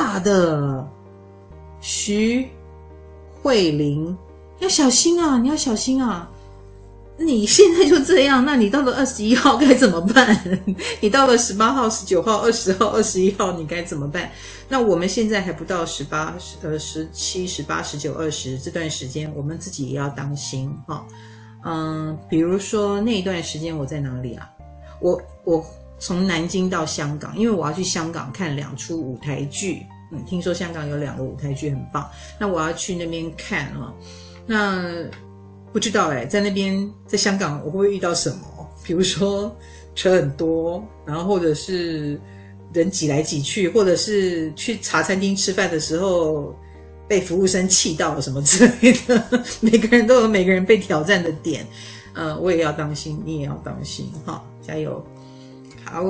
God， 徐慧玲要小心啊，你要小心啊，你现在就这样，那你到了二十一号该怎么办？你到了十八号、十九号、二十号、二十一号你该怎么办？那我们现在还不到十八、呃十七、十八、十九、二十这段时间我们自己也要当心哈。嗯，比如说那一段时间我在哪里啊？我我从南京到香港，因为我要去香港看两出舞台剧，嗯，听说香港有两个舞台剧很棒，那我要去那边看啊。那不知道哎，在那边在香港我会不会遇到什么？比如说车很多，然后或者是人挤来挤去，或者是去茶餐厅吃饭的时候被服务生气到什么之类的，每个人都有每个人被挑战的点。呃，我也要当心，你也要当心，哈，加油！好，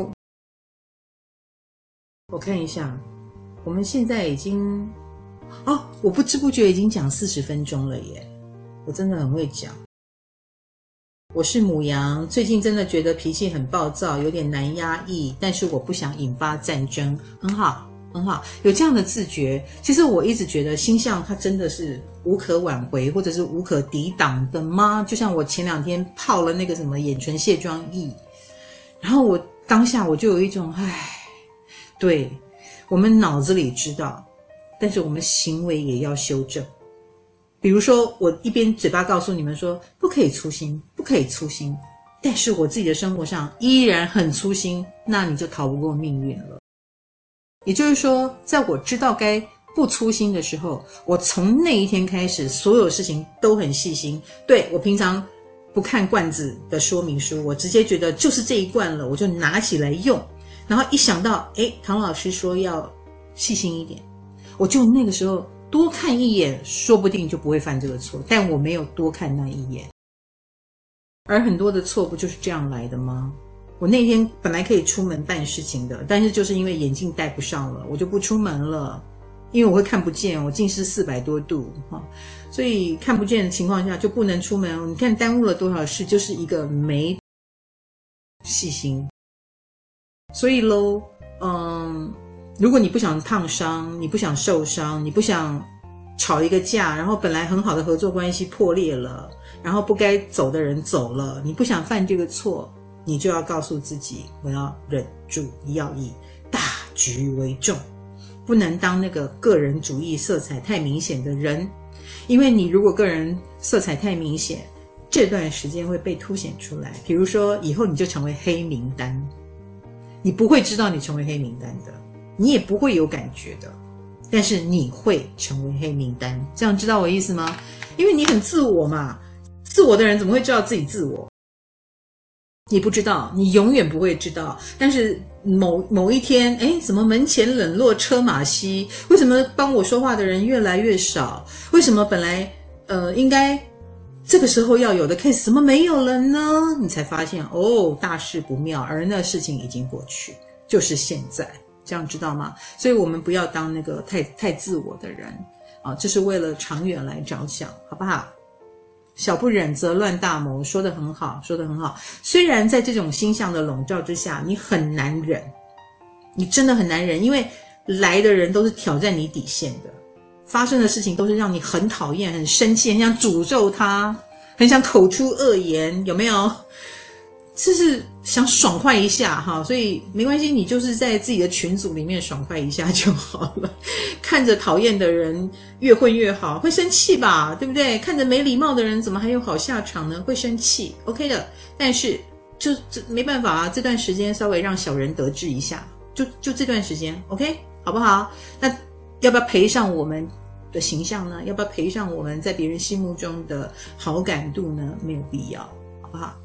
我看一下，我们现在已经，哦，我不知不觉已经讲四十分钟了耶，我真的很会讲。我是牡羊，最近真的觉得脾气很暴躁，有点难压抑，但是我不想引发战争，很好。很好，有这样的自觉。其实我一直觉得星象它真的是无可挽回或者是无可抵挡的吗？就像我前两天泡了那个什么眼唇卸妆液，然后我当下我就有一种唉，对，我们脑子里知道，但是我们行为也要修正。比如说我一边嘴巴告诉你们说不可以粗心，不可以粗心，但是我自己的生活上依然很粗心，那你就逃不过命运了。也就是说，在我知道该不粗心的时候，我从那一天开始，所有事情都很细心。对，我平常不看罐子的说明书，我直接觉得就是这一罐了，我就拿起来用。然后一想到，诶，唐老师说要细心一点，我就那个时候多看一眼，说不定就不会犯这个错。但我没有多看那一眼，而很多的错不就是这样来的吗？我那天本来可以出门办事情的，但是就是因为眼镜戴不上了，我就不出门了，因为我会看不见，我近视四百多度，所以看不见的情况下就不能出门。你看耽误了多少事，就是一个没细心。所以咯，嗯，如果你不想烫伤，你不想受伤，你不想吵一个架，然后本来很好的合作关系破裂了，然后不该走的人走了，你不想犯这个错，你就要告诉自己，我要忍住，要以大局为重，不能当那个个人主义色彩太明显的人。因为你如果个人色彩太明显，这段时间会被凸显出来。比如说以后你就成为黑名单，你不会知道你成为黑名单的，你也不会有感觉的，但是你会成为黑名单。这样知道我意思吗？因为你很自我嘛，自我的人怎么会知道自己自我？你不知道，你永远不会知道。但是某某一天，诶，怎么门前冷落车马稀？为什么帮我说话的人越来越少？为什么本来呃应该这个时候要有的 case 怎么没有了呢？你才发现哦，大事不妙，而那事情已经过去，就是现在。这样知道吗？所以我们不要当那个太太自我的人啊，这是为了长远来着想，好不好？小不忍则乱大谋，说得很好，说得很好。虽然在这种星象的笼罩之下，你很难忍，你真的很难忍，因为来的人都是挑战你底线的，发生的事情都是让你很讨厌、很生气、很想诅咒他，很想口出恶言，有没有？就是想爽快一下哈，所以没关系，你就是在自己的群组里面爽快一下就好了。看着讨厌的人越混越好，会生气吧，对不对？看着没礼貌的人怎么还有好下场呢？会生气 ，OK 的。但是就这没办法啊，这段时间稍微让小人得志一下，就就这段时间 OK 好不好？那要不要赔上我们的形象呢？要不要赔上我们在别人心目中的好感度呢？没有必要，好不好？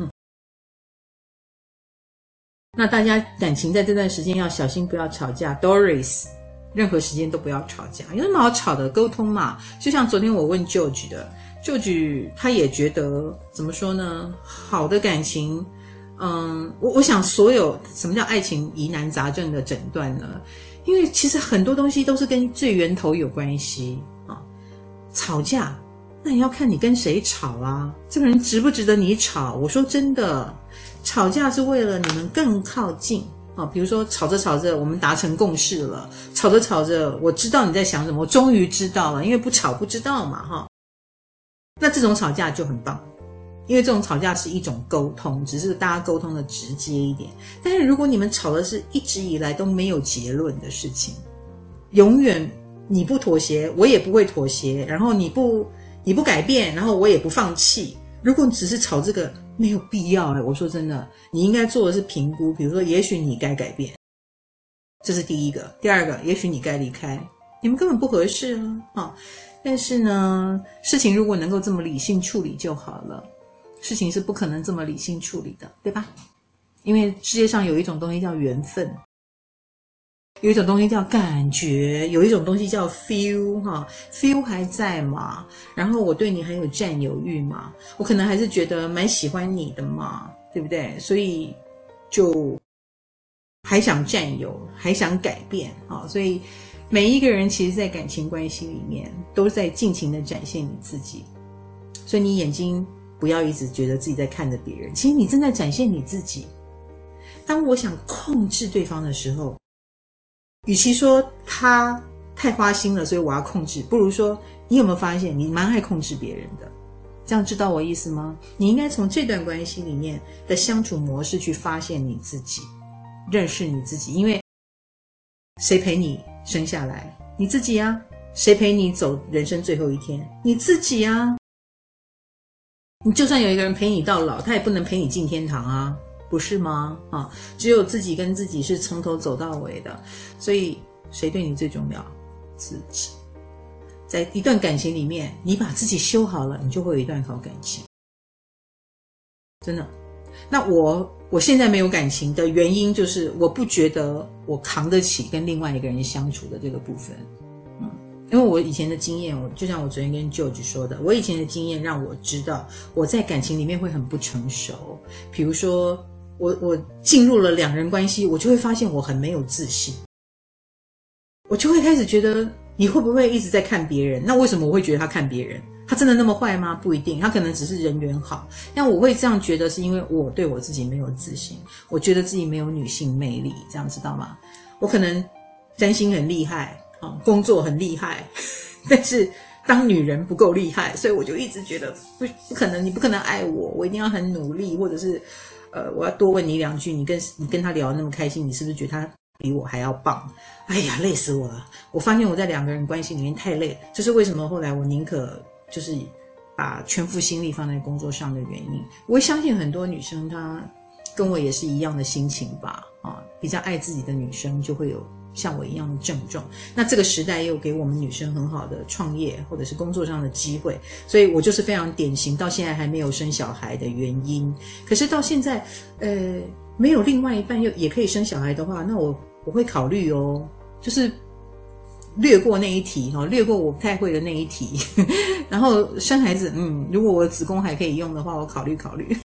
那大家感情在这段时间要小心，不要吵架。Doris， 任何时间都不要吵架，有什么好吵的？沟通嘛。就像昨天我问 George 的 ，George 他也觉得怎么说呢？好的感情，嗯，我我想所有什么叫爱情疑难杂症的诊断呢？因为其实很多东西都是跟最源头有关系啊。吵架，那你要看你跟谁吵啊，这个人值不值得你吵？我说真的。吵架是为了你们更靠近啊，比如说吵着吵着我们达成共识了，吵着吵着我知道你在想什么，我终于知道了，因为不吵不知道嘛哈。那这种吵架就很棒，因为这种吵架是一种沟通，只是大家沟通的直接一点。但是如果你们吵的是一直以来都没有结论的事情，永远你不妥协，我也不会妥协，然后你不你不改变，然后我也不放弃。如果你只是吵这个，没有必要欸，我说真的，你应该做的是评估，比如说也许你该改变，这是第一个。第二个，也许你该离开，你们根本不合适啊、哦、但是呢，事情如果能够这么理性处理就好了，事情是不可能这么理性处理的，对吧？因为世界上有一种东西叫缘分， 有一种东西叫感觉，有一种东西叫 feel 哈 ，feel 还在嘛，然后我对你很有占有欲嘛，我可能还是觉得蛮喜欢你的嘛，对不对？所以就还想占有，还想改变啊，所以每一个人其实在感情关系里面都在尽情的展现你自己，所以你眼睛不要一直觉得自己在看着别人，其实你正在展现你自己。当我想控制对方的时候，与其说他太花心了，所以我要控制，不如说你有没有发现你蛮爱控制别人的？这样知道我意思吗？你应该从这段关系里面的相处模式去发现你自己，认识你自己。因为谁陪你生下来？你自己啊。谁陪你走人生最后一天？你自己啊。你就算有一个人陪你到老，他也不能陪你进天堂啊，不是吗？啊，只有自己跟自己是从头走到尾的。所以谁对你最重要？自己。在一段感情里面，你把自己修好了，你就会有一段好感情。真的。那我我现在没有感情的原因，就是我不觉得我扛得起跟另外一个人相处的这个部分。嗯，因为我以前的经验，我就像我昨天跟 George 说的，我以前的经验让我知道我在感情里面会很不成熟。比如说我我进入了两人关系，我就会发现我很没有自信，我就会开始觉得你会不会一直在看别人？那为什么我会觉得他看别人？他真的那么坏吗？不一定，他可能只是人缘好。但我会这样觉得是因为我对我自己没有自信，我觉得自己没有女性魅力，这样知道吗？我可能占星很厉害，工作很厉害，但是当女人不够厉害，所以我就一直觉得不不可能，你不可能爱我，我一定要很努力，或者是呃，我要多问你两句，你跟你跟他聊得那么开心，你是不是觉得他比我还要棒？哎呀，累死我了！我发现我在两个人关系里面太累，这是为什么后来我宁可就是把全副心力放在工作上的原因。我相信很多女生她跟我也是一样的心情吧，啊，比较爱自己的女生就会有像我一样的症状。那这个时代又给我们女生很好的创业或者是工作上的机会，所以我就是非常典型到现在还没有生小孩的原因。可是到现在呃没有另外一半又也可以生小孩的话，那我我会考虑哦，就是略过那一题，略过我不太会的那一题，然后生孩子，嗯，如果我的子宫还可以用的话，我考虑考虑。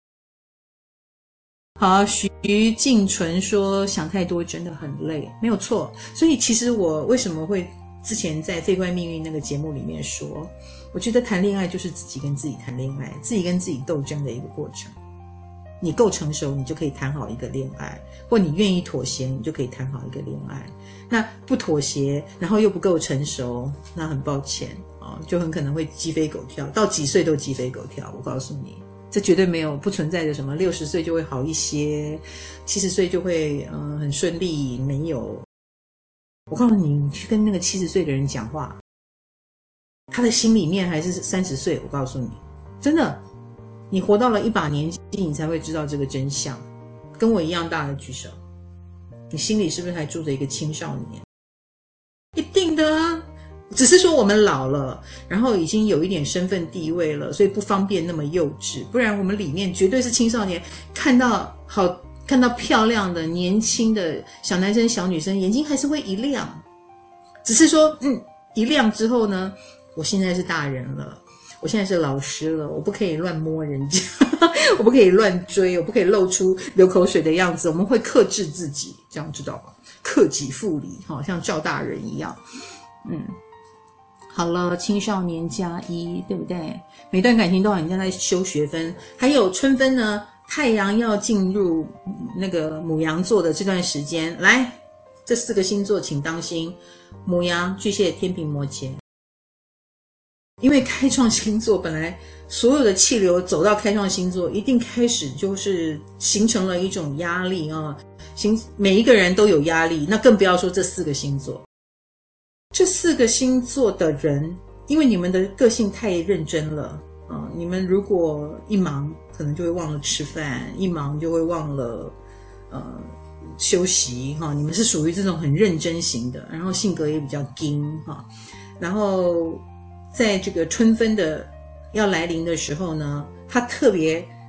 好，徐静纯说想太多真的很累，没有错。所以其实我为什么会之前在《废怪命运》那个节目里面说，我觉得谈恋爱就是自己跟自己谈恋爱，自己跟自己斗争的一个过程。你够成熟，你就可以谈好一个恋爱，或你愿意妥协，你就可以谈好一个恋爱。那不妥协，然后又不够成熟，那很抱歉啊，就很可能会鸡飞狗跳，到几岁都鸡飞狗跳。我告诉你，这绝对没有不存在的什么六十岁就会好一些，七十岁就会嗯、呃、很顺利，没有。我告诉你，你去跟那个七十岁的人讲话，他的心里面还是三十岁。我告诉你，真的。你活到了一把年纪，你才会知道这个真相。跟我一样大的举手，你心里是不是还住着一个青少年？一定的啊，只是说我们老了，然后已经有一点身份地位了，所以不方便那么幼稚。不然我们里面绝对是青少年，看到好看到漂亮的年轻的小男生小女生，眼睛还是会一亮。只是说，嗯，一亮之后呢，我现在是大人了。我现在是老师了，我不可以乱摸人家，我不可以乱追，我不可以露出流口水的样子，我们会克制自己，这样知道吗？克己复礼，像赵大人一样。嗯，好了，青少年加一，对不对？每段感情都好像在修学分。还有春分呢，太阳要进入那个牡羊座的这段时间，来，这四个星座请当心：牡羊、巨蟹、天秤、摩羯。因为开创星座本来所有的气流走到开创星座，一定开始就是形成了一种压力啊，形每一个人都有压力，那更不要说这四个星座。这四个星座的人，因为你们的个性太认真了啊，你们如果一忙可能就会忘了吃饭，一忙就会忘了呃休息哈，你们是属于这种很认真型的，然后性格也比较硬哈，然后在这个春分的要来临的时候呢，他特别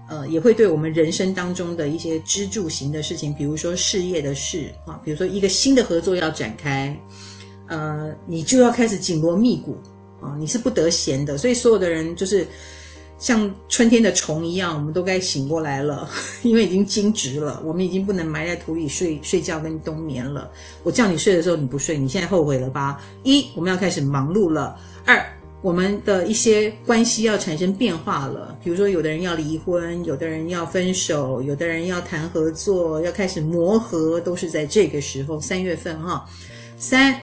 呃，也会对我们人生当中的一些支柱型的事情，比如说事业的事啊，比如说一个新的合作要展开，呃，你就要开始紧锣密鼓啊，你是不得闲的，所以所有的人就是像春天的虫一样，我们都该醒过来了，因为已经惊蛰了，我们已经不能埋在土里睡睡觉跟冬眠了。我叫你睡的时候你不睡，你现在后悔了吧？一，我们要开始忙碌了；二，我们的一些关系要产生变化了，比如说有的人要离婚，有的人要分手，有的人要谈合作，要开始磨合，都是在这个时候，三月份哈。三，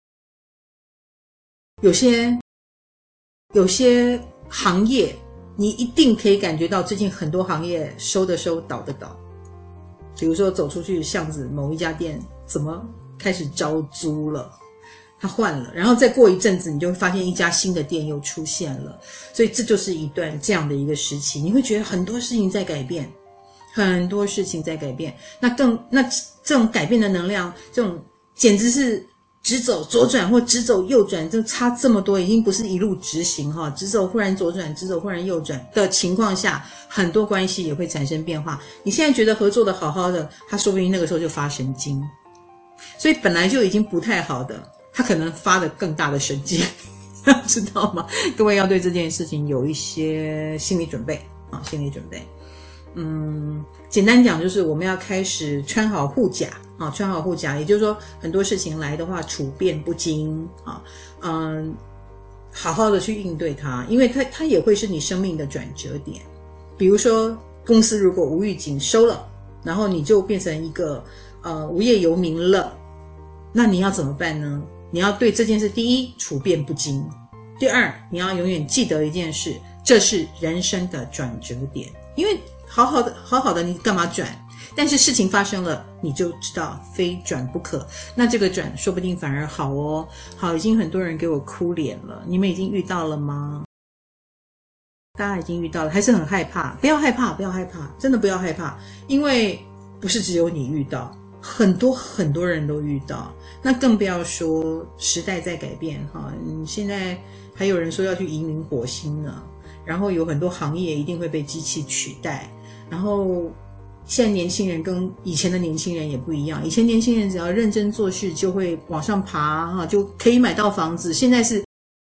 有些有些行业你一定可以感觉到最近很多行业收的收，倒的倒。比如说走出去巷子某一家店怎么开始招租了，它换了，然后再过一阵子你就会发现一家新的店又出现了，所以这就是一段这样的一个时期，你会觉得很多事情在改变，很多事情在改变，那更那这种改变的能量，这种简直是直走左转或直走右转，就差这么多，已经不是一路直行哈，直走忽然左转，直走忽然右转的情况下，很多关系也会产生变化。你现在觉得合作的好好的，他说不定那个时候就发神经，所以本来就已经不太好的，他可能发了更大的神经，知道吗？各位要对这件事情有一些心理准备啊，心理准备。嗯，简单讲就是我们要开始穿好护甲啊，穿好护甲，也就是说很多事情来的话处变不惊啊，嗯，好好的去应对它，因为它它也会是你生命的转折点。比如说公司如果无预警收了，然后你就变成一个呃无业游民了，那你要怎么办呢？你要对这件事，第一处变不惊，第二你要永远记得一件事，这是人生的转折点，因为好好的好好的你干嘛转？但是事情发生了，你就知道非转不可。那这个转说不定反而好哦。好，已经很多人给我哭脸了，你们已经遇到了吗？大家已经遇到了，还是很害怕？不要害怕，不要害怕，真的不要害怕，因为不是只有你遇到，很多很多人都遇到。那更不要说时代在改变哈，嗯，现在还有人说要去移民火星呢，然后有很多行业一定会被机器取代，然后现在年轻人跟以前的年轻人也不一样，以前年轻人只要认真做事就会往上爬哈，就可以买到房子，现在是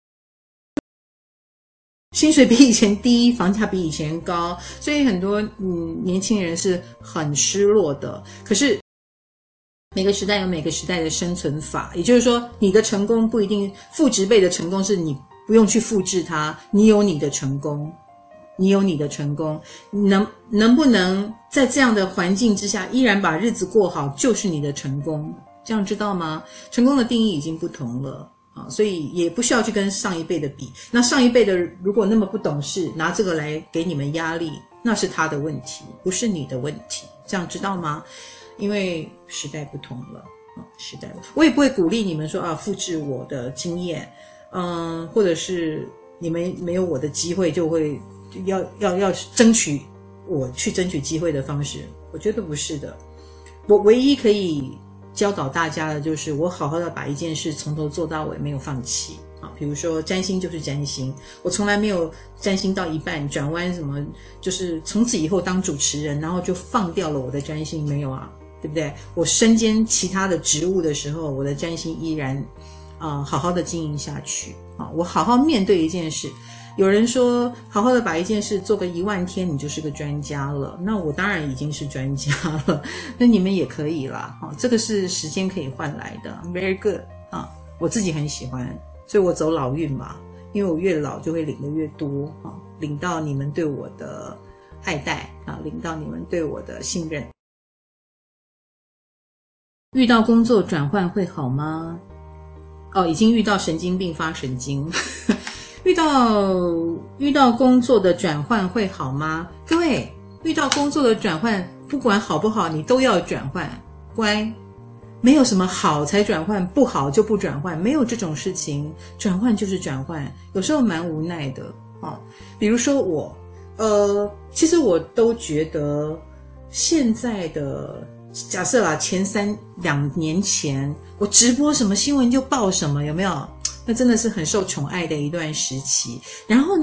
薪水比以前低，房价比以前高，所以很多嗯年轻人是很失落的。可是每个时代有每个时代的生存法，也就是说你的成功不一定，父执辈的成功是你不用去复制它，你有你的成功，你有你的成功，能能不能在这样的环境之下依然把日子过好，就是你的成功，这样知道吗？成功的定义已经不同了啊，所以也不需要去跟上一辈的比。那上一辈的如果那么不懂事，拿这个来给你们压力，那是他的问题，不是你的问题，这样知道吗？因为时代不同了啊，时代，我也不会鼓励你们说啊，复制我的经验，嗯，或者是你们没有我的机会就会要要要争取我去争取机会的方式，我觉得不是的。我唯一可以教导大家的就是我好好的把一件事从头做到尾，没有放弃啊。比如说占星就是占星，我从来没有占星到一半转弯什么，就是从此以后当主持人然后就放掉了我的占星，没有啊，对不对？我身兼其他的职务的时候，我的占星依然啊、呃、好好的经营下去啊，我好好面对一件事。有人说好好的把一件事做个一万天你就是个专家了，那我当然已经是专家了，那你们也可以啦，这个是时间可以换来的 very good 啊，我自己很喜欢，所以我走老运嘛，因为我越老就会领的越多啊，领到你们对我的爱戴啊，领到你们对我的信任。遇到工作转换会好吗？哦，已经遇到神经病发神经遇到遇到工作的转换会好吗？各位，遇到工作的转换，不管好不好，你都要转换。乖，没有什么好才转换，不好就不转换，没有这种事情。转换就是转换，有时候蛮无奈的啊。比如说我，呃，其实我都觉得现在的。假设啦，前三两年前，我直播什么新闻就报什么，有没有？那真的是很受宠爱的一段时期。然后呢，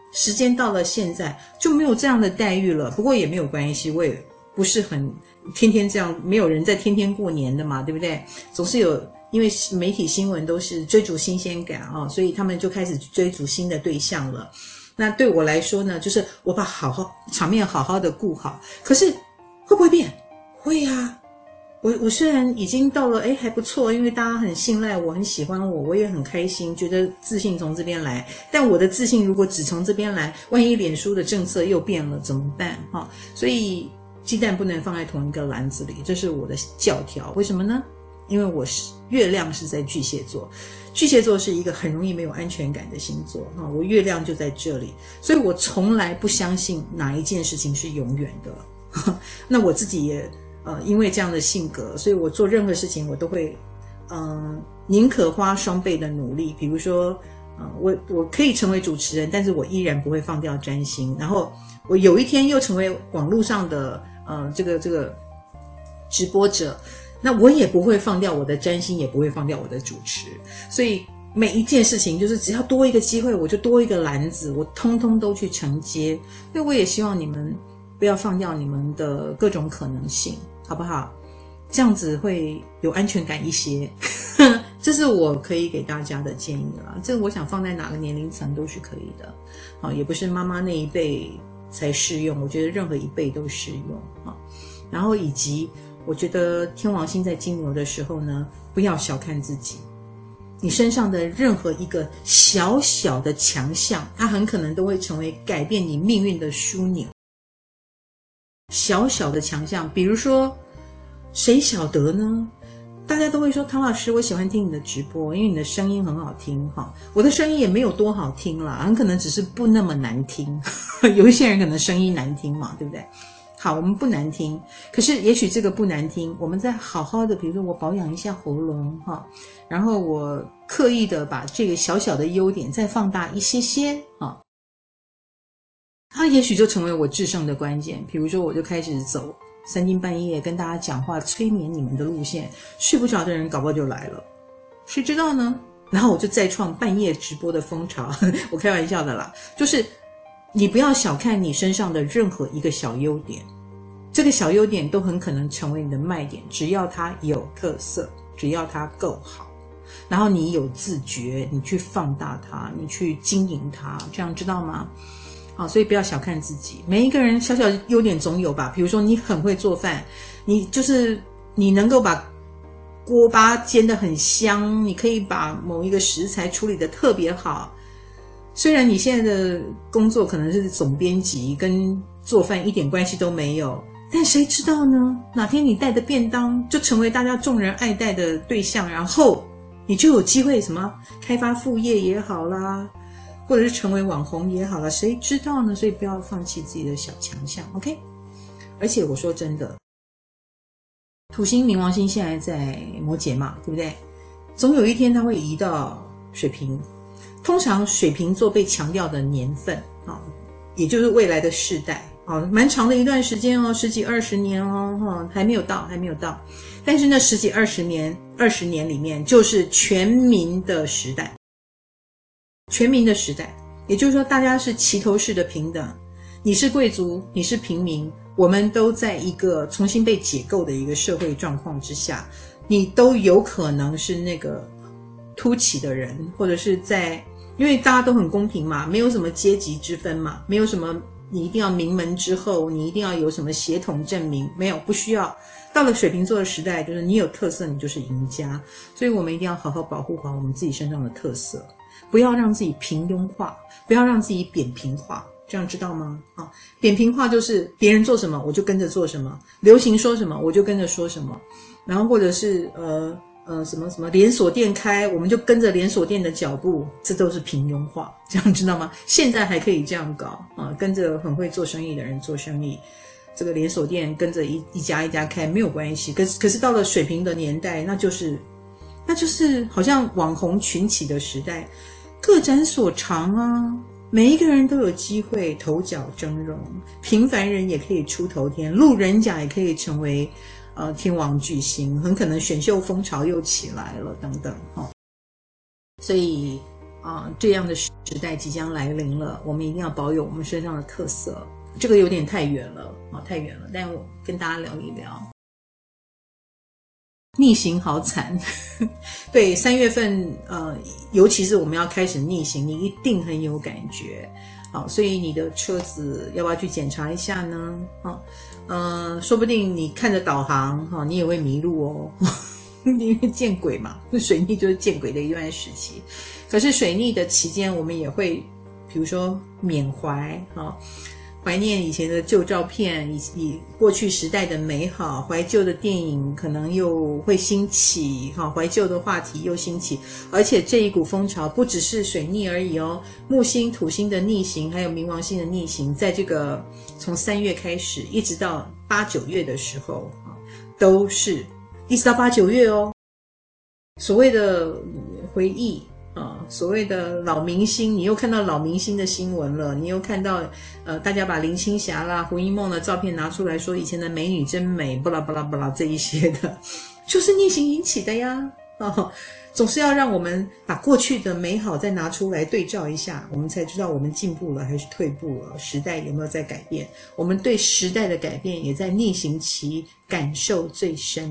时间到了现在就没有这样的待遇了，不过也没有关系，我也不是很天天这样，没有人在天天过年的嘛，对不对？总是有，因为媒体新闻都是追逐新鲜感啊，所以他们就开始追逐新的对象了。那对我来说呢，就是我把好好场面好好的顾好，可是会不会变？会啊。我我虽然已经到了，诶还不错，因为大家很信赖我，很喜欢我，我也很开心，觉得自信从这边来。但我的自信如果只从这边来，万一脸书的政策又变了怎么办？哈，所以鸡蛋不能放在同一个篮子里，这是我的教条。为什么呢？因为我是月亮是在巨蟹座，巨蟹座是一个很容易没有安全感的星座哈，我月亮就在这里，所以我从来不相信哪一件事情是永远的。那我自己也呃，因为这样的性格，所以我做任何事情我都会，嗯、呃，宁可花双倍的努力。比如说，呃，我我可以成为主持人，但是我依然不会放掉占星。然后我有一天又成为网络上的呃这个这个直播者，那我也不会放掉我的占星，也不会放掉我的主持。所以每一件事情就是只要多一个机会，我就多一个篮子，我通通都去承接。所以我也希望你们不要放掉你们的各种可能性。好不好？这样子会有安全感一些。这是我可以给大家的建议啦。这个我想放在哪个年龄层都是可以的。好，也不是妈妈那一辈才适用，我觉得任何一辈都适用。好，然后以及我觉得天王星在金牛的时候呢，不要小看自己。你身上的任何一个小小的强项，它很可能都会成为改变你命运的枢纽。小小的强项，比如说谁晓得呢？大家都会说唐老师我喜欢听你的直播，因为你的声音很好听哈。我的声音也没有多好听啦，很可能只是不那么难听。有一些人可能声音难听嘛，对不对？好，我们不难听，可是也许这个不难听，我们再好好的，比如说我保养一下喉咙哈，然后我刻意的把这个小小的优点再放大一些些哈，它也许就成为我制胜的关键。比如说我就开始走三更半夜跟大家讲话催眠你们的路线，睡不着的人搞不好就来了，谁知道呢？然后我就再创半夜直播的风潮。我开玩笑的啦，就是你不要小看你身上的任何一个小优点，这个小优点都很可能成为你的卖点，只要它有特色，只要它够好，然后你有自觉，你去放大它，你去经营它，这样知道吗？好，所以不要小看自己，每一个人小小优点总有吧。比如说你很会做饭，你就是你能够把锅巴煎得很香，你可以把某一个食材处理得特别好。虽然你现在的工作可能是总编辑，跟做饭一点关系都没有，但谁知道呢？哪天你带的便当就成为大家众人爱戴的对象，然后你就有机会什么开发副业也好啦，或者是成为网红也好啦，谁知道呢？所以不要放弃自己的小强项 OK。 而且我说真的，土星冥王星现在在摩羯嘛，对不对？总有一天它会移到水瓶，通常水瓶座被强调的年份、哦、也就是未来的世代、哦、蛮长的一段时间哦，十几二十年哦，哦还没有到还没有到，但是那十几二十年二十年里面就是全民的时代，全民的时代，也就是说大家是齐头式的平等，你是贵族你是平民，我们都在一个重新被解构的一个社会状况之下，你都有可能是那个凸起的人，或者是在，因为大家都很公平嘛，没有什么阶级之分嘛，没有什么你一定要名门之后，你一定要有什么血统证明，没有，不需要。到了水瓶座的时代，就是你有特色你就是赢家，所以我们一定要好好保护好我们自己身上的特色，不要让自己平庸化，不要让自己扁平化，这样知道吗？啊，扁平化就是别人做什么我就跟着做什么，流行说什么我就跟着说什么，然后或者是呃呃什么什么连锁店开，我们就跟着连锁店的脚步，这都是平庸化，这样知道吗？现在还可以这样搞啊，跟着很会做生意的人做生意，这个连锁店跟着一一家一家开没有关系。可是可是到了水瓶的年代，那就是那就是好像网红群起的时代，各展所长啊，每一个人都有机会头角峥嵘，平凡人也可以出头天，路人甲也可以成为呃天王巨星，很可能选秀风潮又起来了等等、哦、所以啊，这样的时代即将来临了，我们一定要保有我们身上的特色。这个有点太远了啊，太远了，但我跟大家聊一聊。逆行好惨对，三月份呃，尤其是我们要开始逆行，你一定很有感觉。好，所以你的车子要不要去检查一下呢？好，呃，说不定你看着导航哈，你也会迷路哦因为见鬼嘛，水逆就是见鬼的一段时期。可是水逆的期间，我们也会比如说缅怀哈，怀念以前的旧照片，以以过去时代的美好，怀旧的电影可能又会兴起，哈，怀旧的话题又兴起，而且这一股风潮不只是水逆而已哦，木星、土星的逆行，还有冥王星的逆行，在这个从三月开始，一直到八九月的时候，都是一直到八九月哦，所谓的回忆。啊，所谓的老明星，你又看到老明星的新闻了，你又看到呃，大家把林青霞啦、胡因梦的照片拿出来说以前的美女真美，不啦不啦不啦这一些的，就是逆行引起的呀。哦，总是要让我们把过去的美好再拿出来对照一下，我们才知道我们进步了还是退步了，时代有没有在改变。我们对时代的改变也在逆行期感受最深。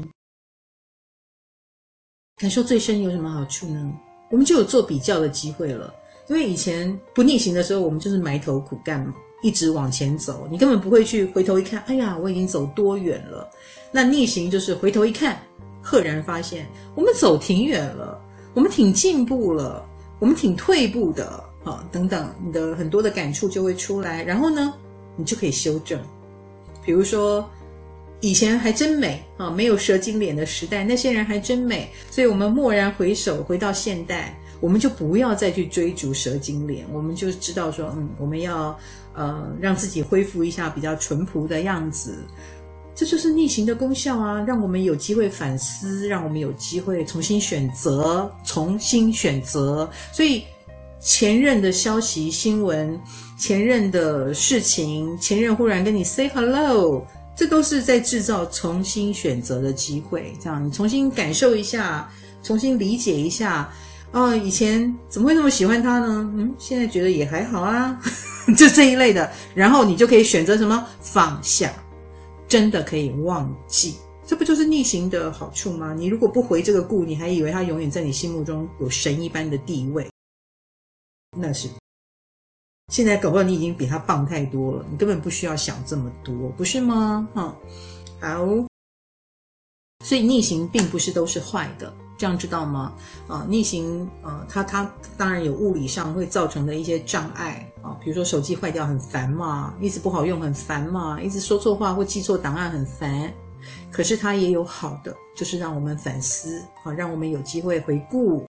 感受最深有什么好处呢？我们就有做比较的机会了，因为以前不逆行的时候，我们就是埋头苦干，一直往前走，你根本不会去回头一看，哎呀，我已经走多远了。那逆行就是回头一看，赫然发现我们走挺远了，我们挺进步了，我们挺退步的，啊，等等，你的很多的感触就会出来，然后呢，你就可以修正。比如说以前还真美啊，没有蛇精脸的时代，那些人还真美，所以我们蓦然回首，回到现代，我们就不要再去追逐蛇精脸，我们就知道说，嗯，我们要呃让自己恢复一下比较淳朴的样子，这就是逆行的功效啊，让我们有机会反思，让我们有机会重新选择，重新选择。所以前任的消息、新闻，前任的事情，前任忽然跟你 say hello。这都是在制造重新选择的机会，这样你重新感受一下，重新理解一下，哦，以前怎么会那么喜欢他呢？嗯，现在觉得也还好啊，就这一类的，然后你就可以选择什么放下，真的可以忘记，这不就是逆行的好处吗？你如果不回这个顾，你还以为他永远在你心目中有神一般的地位，那是。现在搞不好你已经比他棒太多了，你根本不需要想这么多，不是吗？哈，好，所以逆行并不是都是坏的，这样知道吗？啊，逆行，呃，它它当然有物理上会造成的一些障碍啊，比如说手机坏掉很烦嘛，一直不好用很烦嘛，一直说错话或记错档案很烦。可是它也有好的，就是让我们反思，啊，让我们有机会回顾。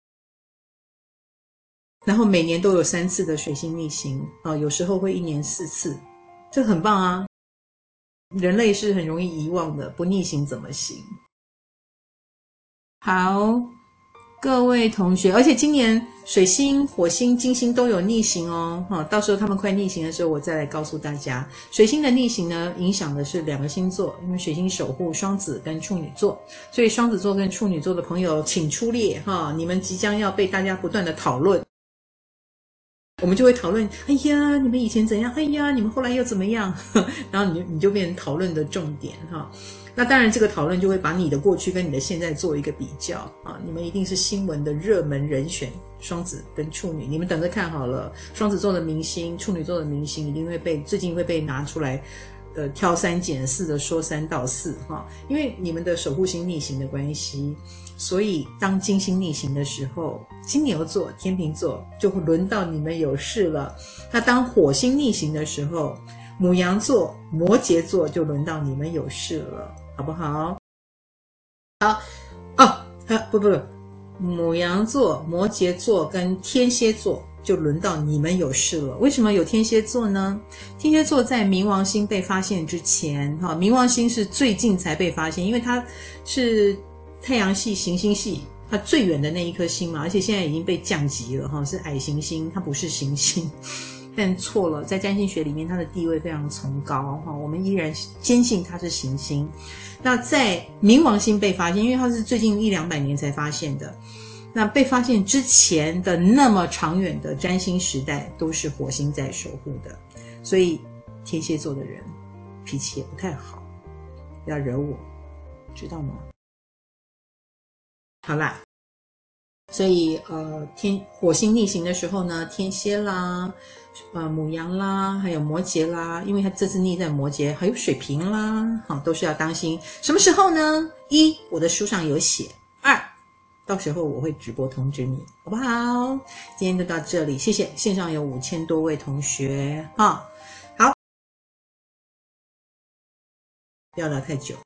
然后每年都有三次的水星逆行啊，有时候会一年四次，这很棒啊！人类是很容易遗忘的，不逆行怎么行？好，各位同学，而且今年水星、火星、金星都有逆行哦，哈，到时候他们快逆行的时候，我再来告诉大家。水星的逆行呢，影响的是两个星座，因为水星守护双子跟处女座，所以双子座跟处女座的朋友请出列哈，你们即将要被大家不断的讨论。我们就会讨论，哎呀，你们以前怎样？哎呀，你们后来又怎么样？然后你就你就变成讨论的重点哈。那当然，这个讨论就会把你的过去跟你的现在做一个比较啊。你们一定是新闻的热门人选，双子跟处女，你们等着看好了。双子座的明星，处女座的明星一定会被最近会被拿出来，呃，挑三拣四的说三道四哈。因为你们的守护星逆行的关系。所以当金星逆行的时候，金牛座、天秤座就会轮到你们有事了。那当火星逆行的时候，牡羊座、摩羯座就轮到你们有事了，好不好？好哦，啊不不不，牡羊座、摩羯座跟天蝎座就轮到你们有事了。为什么有天蝎座呢？天蝎座在冥王星被发现之前，哈，冥王星是最近才被发现，因为它是太阳系行星系它最远的那一颗星嘛，而且现在已经被降级了哈，是矮行星，它不是行星。但错了，在占星学里面它的地位非常崇高哈，我们依然坚信它是行星。那在冥王星被发现，因为它是最近一两百年才发现的， 那被发现之前的那么长远的占星时代，都是火星在守护的，所以天蝎座的人脾气也不太好，不要惹我，知道吗？好啦，所以呃，天火星逆行的时候呢，天蝎啦，呃，牡羊啦，还有摩羯啦，因为它这次逆在摩羯，还有水瓶啦，好，都是要当心。什么时候呢？一，我的书上有写；二，到时候我会直播通知你，好不好？今天就到这里，谢谢。线上有五千多位同学，哈，好，不要聊太久。